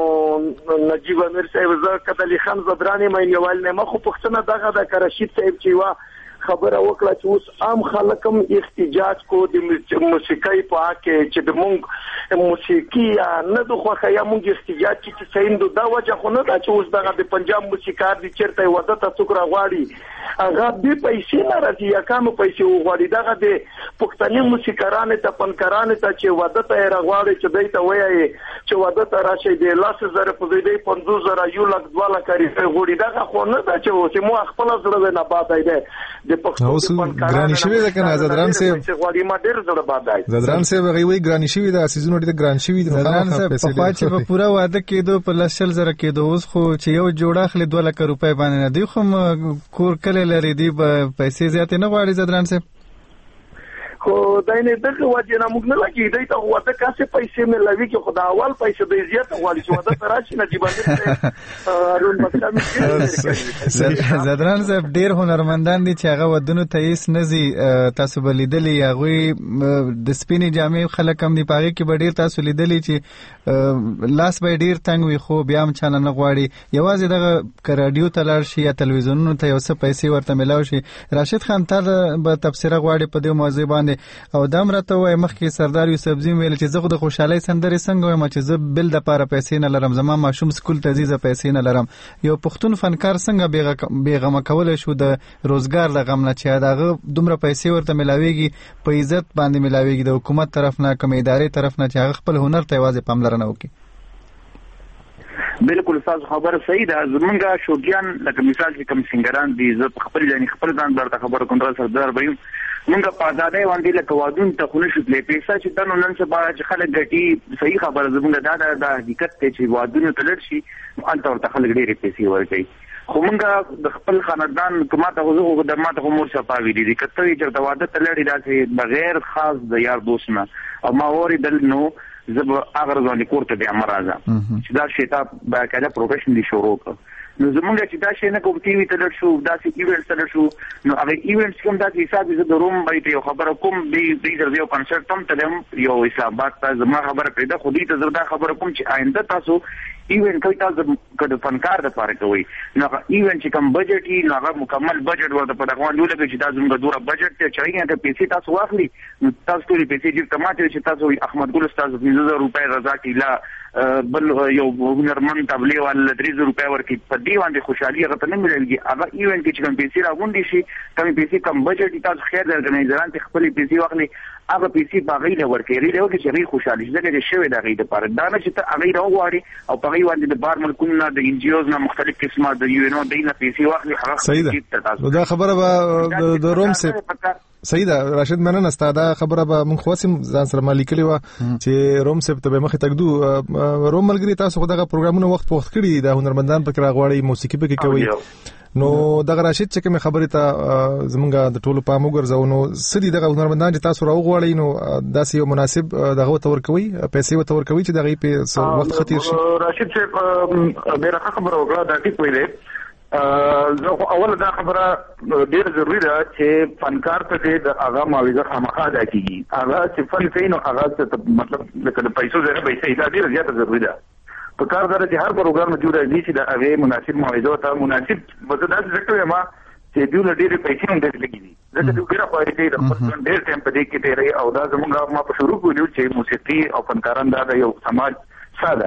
نجیب امیر صاحب زه کدلی خان زدرانی مې نیول نه مخ پښتنه دغه د رشید صاحب چې وا خبره وکړه چې اوس عام خلک هم احتجاج کو د موسیقۍ په حق کې چې د مونږ موسیقي نه د خوښه یا مونږ احتجاج چې څنګه دا وجه خو نه ده چې اوس دغه د پنجاب موسیقار دي چیرته وده ته څوک راغواړي هغه دې پیسې نه راځي یا کامو پیسې وغواړي دغه د پښتني موسیقارانو ته فنکارانو ته چې وده ته راغواړي چې دوی ته وایي چې وده ته راشي د لاس زره په دې پنځوس زره یو لک دوه لک غوړي دغه خو نه ده چې اوس مو خپل زړه نه باد دی اوس ګرانی شوی ده کنه زدران صاحب غواړي ما ډېر زړه باد دی زدران صاحب هغه وی ګرانی شوی ده سيزونو ډېر ګران شوی ده زدران صاحب په خوا چې په پوره واده کېدو په لشل زره کېدو اوس خو چې یو جوړه اخلي دوه لک روپۍ باندې نه دی خو کور کله لري دی پیسې زیات نه غواړي زدران صاحب خو دا نه دغه وجه نه موږ نه لګي دی ته وته کاسه پیسې مې لوي کې خدا اول پیسې د زیات غواړي چې وته تراشي نه جیبانه هارون بخښه زدران صاحب ډېر هنرمندان دي چې هغه ودونو ته هیڅ نزي تاسو به لیدلی هغوی د سپینې جامې خلک هم دي په هغې کې به ډېر تاسو لیدلی چې لاس به یې ډېر تنګ وي خو بیا هم چاله نه غواړي یوازې دغه که راډیو ته لاړ شي یا تلویزیونونو ته یو څه پیسې ورته میلاو شي راشد خان تا به تبصره غواړي په دې موضوع باندې او دا هم راته وایي مخکې سردار یوسفزي ویل چې زه خو د خوشحالۍ سندرې څنګه وایم چې زه بل دپاره پیسې نه لرم زما ماشوم سکول ته ځي زه پیسې نه لرم یو پښتون فنکار څنګه بېغمه کولی شو د روزګار د غم نه چې د هغه دومره پیسې ورته میلاویږي په عزت باندې میلاویږي د حکومت طرف نه کوم ادارې طرف نه چې هغه خپل هنر ته یوازې پاملرنه وکړي بالکل تاسو خبره صحیح ده زمونږ شوګیان لکه مثال چې کوم سنگران دي زه خپل ځان خپل ځان درته خبره کوم سردار به موږ په آزادۍ باندې لکه وادون ته خو نشو تللی پیسه چې تنو نن سبا چې خلک ګټي صحیح خبره زموږ دا د حقیقت دی چې وادونو ته لړ شي هلته ورته خلک ډېرې پیسې ورکوي خو موږ د خپل خاندان کومه ته غوږ د ماته مور صفاوي دي کته چې د واده تلړي داسې بغیر خاص د یار دوست نه او ما وری دل نو زب اگر ځان کوړه به امر راځه چې دا شی ته باقاعده پروفیشنلی شروع کړ نو زمونږ چې دا شی نه کوم ټي وي ته لړ شو داسې ایونټ ته لړ شو نو هغه ایونټس کوم داسې حساب زه د روم باندې یو خبره کوم دی د یو کنسرت هم ته یو اسلام آباد ته زما خبره پیدا خو دې ته زړه خبره کوم چې آینده تاسو ایونت کوي تاسو کډ فنکار د پاره کوي نو ایونت چې کوم بجټ یې نو هغه مکمل بجټ ورته په دغه ډول کې چې تاسو موږ دوره بجټ ته چایي ته پیسې تاسو واخلي نو تاسو ټول پیسې چې تماته چې تاسو احمد ګل استاد پنځه زره روپۍ رضا کیلا بل یو هنرمند تبلیغ ول درې زره روپۍ ورکي په دی باندې خوشحالي هغه ته نه ملایږي هغه ایونت چې کوم پیسې راغونډي شي کوم پیسې کوم بجټ تاسو خیر درګنایزران ته خپل پیسې واخلي هغه پیسې باغې له ورکې لري او چې غي خوشحالي ځکه چې شوی د غي د پاره دا نه چې ته هغه راوغواړي او په غي باندې د بار ملکونو د انجیوز نه مختلف قسمه د یو ان او دینه پیسې واخلي هغه صحیح ده دا خبره به د روم سه صحیح ده راشد مننه ستاده خبره به مونږ خواسم ځان سره مالي کلی و چې روم سه ته به مخه تګدو روم ملګری تاسو خدغه پروګرامونه وخت په وخت کړی د هنرمندان په راغواړي موسیقي په کې کوي نو دغه راشد چې کوم خبره ته زمونږه د ټولو پام وګرځاو نو سړي دغه هنرمندان چې تاسو راوغواړي نو داسې یو مناسب دغه تور کوي پیسې وتور کوي چې دغه په وخت خطر شي راشد چې ډیره خبره وکړه دا ټیک ویلې زه اول دا خبره ډیره ضروری ده چې فنکار ته د هغه معاوضه خامخا ادا کیږي هغه چې فن کوي نو هغه مطلب د پیسو ځای پیسې دا ډیره زیاته ضروری ده په کار دره چې هر پروګرام جوړ دی چې دا هغه مناسب معاوضه ته مناسب مزدات ذکر ما چې دیو لډیر پیسې هم ډېر لګي دي ځکه چې ګره خواري کوي د خپل ډېر ټیم په دې کې دی او دا زموږ ما په شروع کولیو چې موسیقي او فنکاران دا یو سماج ساده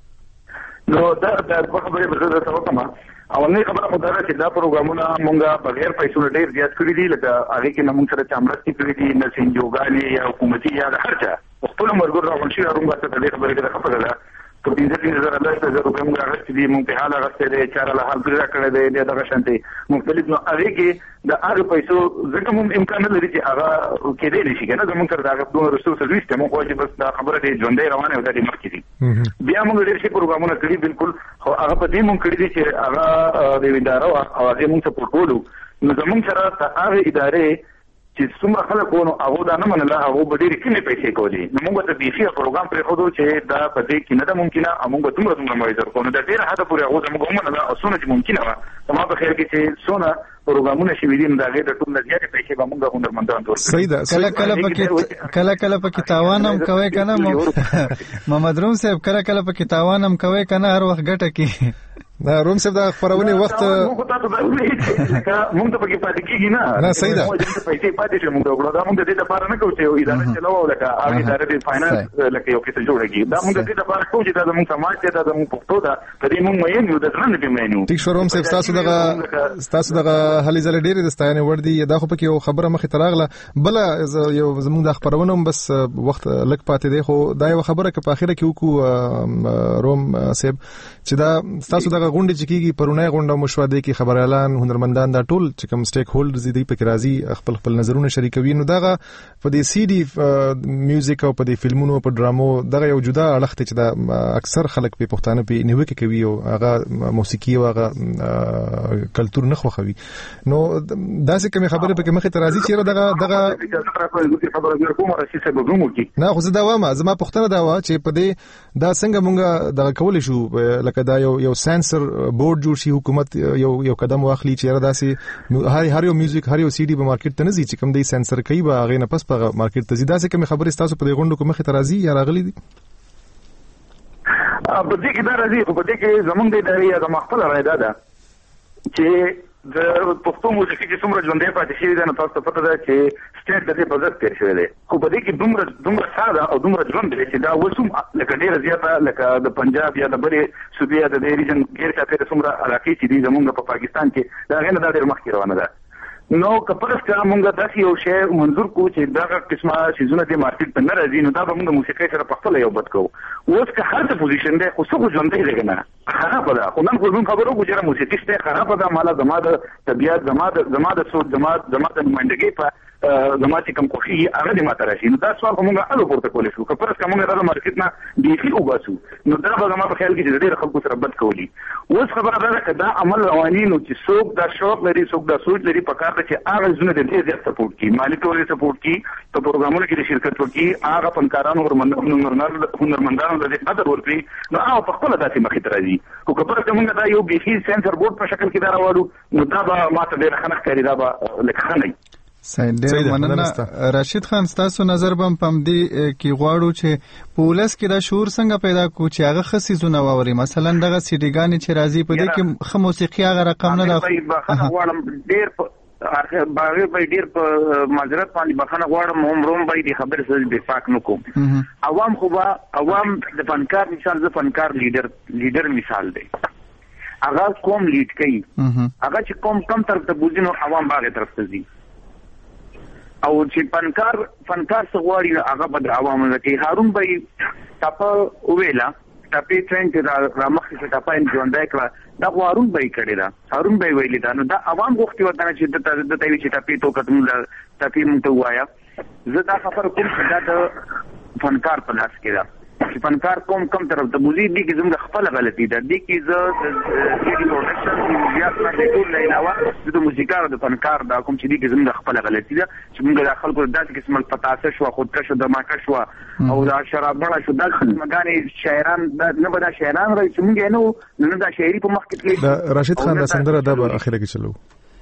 نو دا د خبرې په ضرورت وکما او نه خبره مو دا چې دا پروګرامونه مونږه بغیر پیسو ډېر زیات کړی دي لکه هغه کې نمون سره چامرستي کړی دي نه سنجوګانې یا حکومتي یا هر څه خپل مرګ راوړل شي هغه ته د خبرې د خبره ده په دې ځای کې زره لږ زره کوم راغستې دي مونږ په حاله راغستې دي چاره له حال کړی کړی دی دا شانتي مختلف نو هغه کې د هغه پیسو ځکه مونږ امکان لري چې هغه کې دی شي کنه زمونږ تر دا دوه رسو سرویس ته مونږ واجب بس دا خبره دی ژوندې روانه وي د مخکې دي بیا مونږ ډېر شي پروګرامونه کړی بالکل خو هغه په دې مونږ کړی دي چې هغه د ادارو او هغه مونږ ته پورټولو نو زمونږ سره د هغه ادارې چې څومره خلک ونه هغه دا نه منله هغه به ډېرې کمې پیسې کولې نو موږ ته بیخي پروګرام پرېښودو چې دا په دې کې نه ده ممکنه او موږ دومره دومره معاوضه ورکوو نو دا ډېره حده پورې هغه زموږ ومنله او څونه چې ممکنه وه زما په خیال کې چې څونه پروګرامونه شوي دي نو د هغې د ټول نه زیاتې پیسې به موږ هنرمندانو ته ورکوو صحیح ده کله کله پکې کله کله پکې تاوان هم کوئ که نه محمد روم صاحب کله کله پکې تاوان هم کوئ که نه هر وخت ګټه کې دا روم صاحب د خبرونه وخت موږ تاسو ته وایي موږ ته پکې پاتې کیږي نه نه صحیح ده موږ ته پیسې پاتې شو موږ وګړو دا موږ د دې لپاره نه کوو چې اداره چلاو لکه هغه اداره د فاینانس لکه یو کیسه جوړیږي دا موږ د دې لپاره کوو چې دا موږ سماج ته دا موږ پښتو دا پدې موږ مې یو د ځان دې مېنو ټیک شو روم صاحب تاسو دغه تاسو دغه هلي ځل ډېر د ستاینه ور دي دا خو پکې یو خبره مخې تراغله بل یو زموږ د خبرونه بس وخت لک پاتې دی خو دا یو خبره که په اخره کې وکړو روم صاحب چې دا تاسو دغه غونډه چې کیږي پرونه غونډه مشوده کې خبر اعلان هنرمندان دا ټول چې کوم سټیک هولډرز دي په کې راځي خپل خپل نظرونه شریکوي نو دغه په دې سی ډي میوزیک او په دې فلمونو په ډرامو دغه یو جدا اړخ ته چې دا اکثر خلک په پښتانه په نیوکه کوي او هغه موسیقي او هغه کلچر نه خوښوي نو داسې کوم خبره په کې مخه ته راځي چې دغه دغه خبره کومه راشي سبب نو کی نه خو زه دا وایم زما پښتنه دا و چې په دې دا څنګه مونږه دغه کول شو لکه دا یو یو سنسر بورډ جوړ شي حکومت یو یو قدم واخلي چې را داسې هر هر یو میوزیک هر یو سی ډي په مارکیټ ته نه ځي چې کوم دی سنسر کوي به هغه نه پس په مارکیټ ته ځي داسې کوم خبرې تاسو په دې غونډو کې مخې ته راځي یا راغلي دي په دې کې دا راځي په دې کې زمونږ د ادارې د مخفل راځي دا چې د پښتو موسیقي چې څومره ژوندۍ پاتې شوې ده نو تاسو ته پته ده چې سټیټ د دې په ضد تېر شوی دی خو په دې کې دومره دومره ساده او دومره ژوند دی چې دا اوس هم لکه ډېره زیاته لکه د پنجاب یا د بلې صوبې یا د دې ریجن غیر چاپېره څومره علاقې چې دي زمونږ په پاکستان کې د هغې نه دا ډېر مخکې روانه ده نو کپرس کا مونږه داسې یو شی منظور کو چې دا قسمه سيزونه د مارکیټ ته نه راځي نو دا به موږ موسیقي سره په خپل یو بد کوو. اوس که هر څه پوزیشن دی خو څه ژوند دی نه خراب ده. خو نن خو موږ خبرو کوو چې موسیقي ست خراب ده، مالا زما د طبيعت زما د زما د صوت زما زما د منډګي په زما چې کوم خوشي هغه د ماته راشي. نو دا سوال موږ الو پورته کولای شو. کپرس کا موږ د مارکیټ نه بیخي وباسو نو دا به زما په خیال کې چې ډېر خلکو سره بد کولی. اوس خبره ده چې دا عمل رواني نو چې څوک دا شوق لري څوک دا سوچ لري په کار چې هغه زونه د دې زیات سپورټ کی مالی ټول سپورټ کی په پروګرامونو کې د شرکت وکي هغه فنکارانو هنرمندانو هنرمندانو د قدر ورکړي نو هغه په خپل داسې مخې ته راځي. خو کبر کومه دا یو بیخي سنسر بورډ په شکل کې دا راوړو نو دا به ماته ډېر خنخ کوي، دا به لکه نه سید ډېر مننه. راشد خان ستاسو نظر بم پم دی کې غواړو چې پولیس کې دا شعور څنګه پیدا کو چې هغه خصي زونه ووري مثلا دغه سیډیګانی چې راځي په دې کې خه موسیقي هغه رقم نه ده. غواړم ډېر اخر باغ به ډېر په معذرت باندې بخنه غواړم هم روم به دي خبر سره د پاک نکوم. عوام خو با عوام د فنکار مثال ز فنکار لیډر لیډر مثال دی. هغه کوم لیډ کوي هغه چې کوم کم طرف ته بوزینو عوام باغ طرف ته ځي او چې فنکار فنکار څه غواړي هغه به د عوامو نه کوي. هارون به ټاپه ویلا ټاپې ټرین را رامخې څه ټاپه ان ژوندای کړه دا هارون به کړی دا هارون به ویلی دا نو دا عوام غوښتي وته چې د د ته چې ټاپې تو کتم ټاپې مونږ ته وایا زه دا خبر کوم چې دا د فنکار په لاس کې دا چې فنکار کوم کم طرف ته بوزي دي کې زموږ خپل غلطي ده دي کې زه د سیدي پروډکشن د زیات نه ټول نه علاوه د موسیقار د فنکار دا کوم چې دي کې زموږ خپل غلطي ده چې موږ د خلکو داسې قسم پتاسه شو خودکش د ماکش شو او دا شراب بڑا شو دا مګانې شاعران نه بدا شاعران راځي چې موږ نو نه دا شاعري په مخ کې تللی راشد خان د سندره د اخره کې چلو.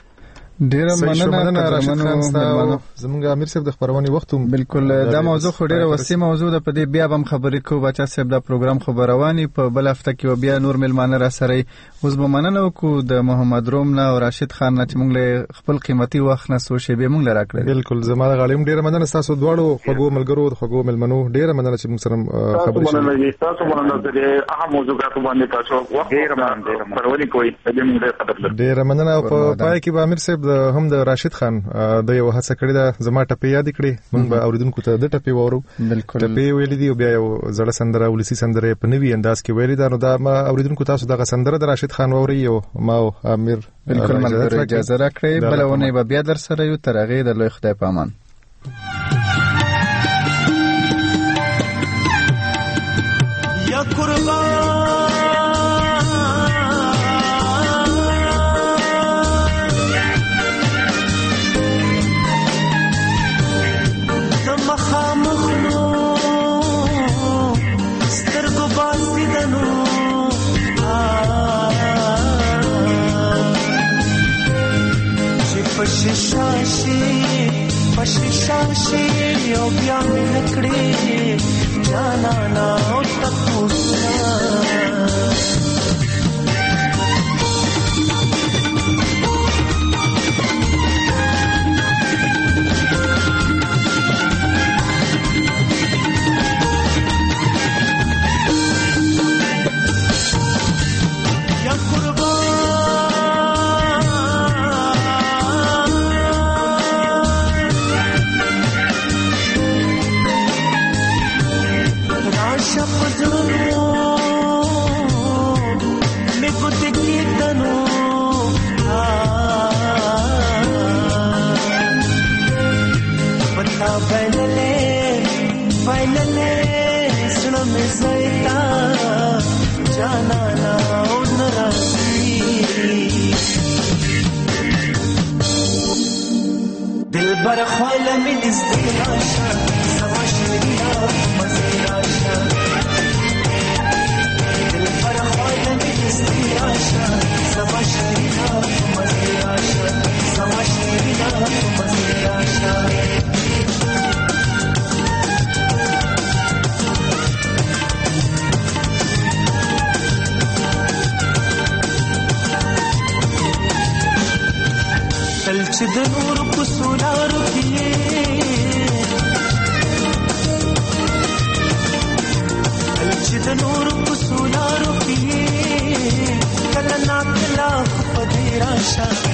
ډیره مننه راشد خان تاسو زمونږ امیر صاحب د خبرونې وخت بالکل دا موضوع خو ډیره وسیع موضوع ده په دې بیا هم خبرې کوو بچا صاحب دا پروګرام خبروانی په بل هفته کې بیا نور ملمانه را سره اوس به مننه وکړو د محمد روم نه او راشد خان نه چې موږ له خپل قیمتي وخت نه سوچې به موږ لرا کړل. بالکل زموږ غالم ډیره مننه تاسو دواړو خغو ملګرو خغو ملمنو ډیره مننه چې موږ سره خبرې شوې. تاسو مننه چې هغه موضوعات باندې تاسو وخت ډیره مننه پرونی کوي دې موږ قدر لرو. ډیره مننه په پای کې به امیر صاحب هم د راشد خان د یو هڅه کړې ده زما ټپې یاد کړې موږ به اوریدونکو ته د ټپې وورو. بالکل ټپې ویلې دي او بیا یو زړه سندره ولسی سندره په نوي انداز کې ویلې ده نو دا ما اوریدونکو تاسو دغه سندره د راشد خان ووري او ما امیر بالکل ملګری اجازه راکړئ بلونه به بیا در سره یو تر هغه د لوی خدای په امان. یا قربان Shashi, Pashi Shashi, Yogya Milakri, Jana na Otakusna. برخوال من ازدراشا سواشريا مزيراشا البرخوال من ازدراشا سواشريا مزيراشا سواشريا مزيراشا چې د نور په سولارو کې چې د نور په سولارو کې کله نا کله په دې راشه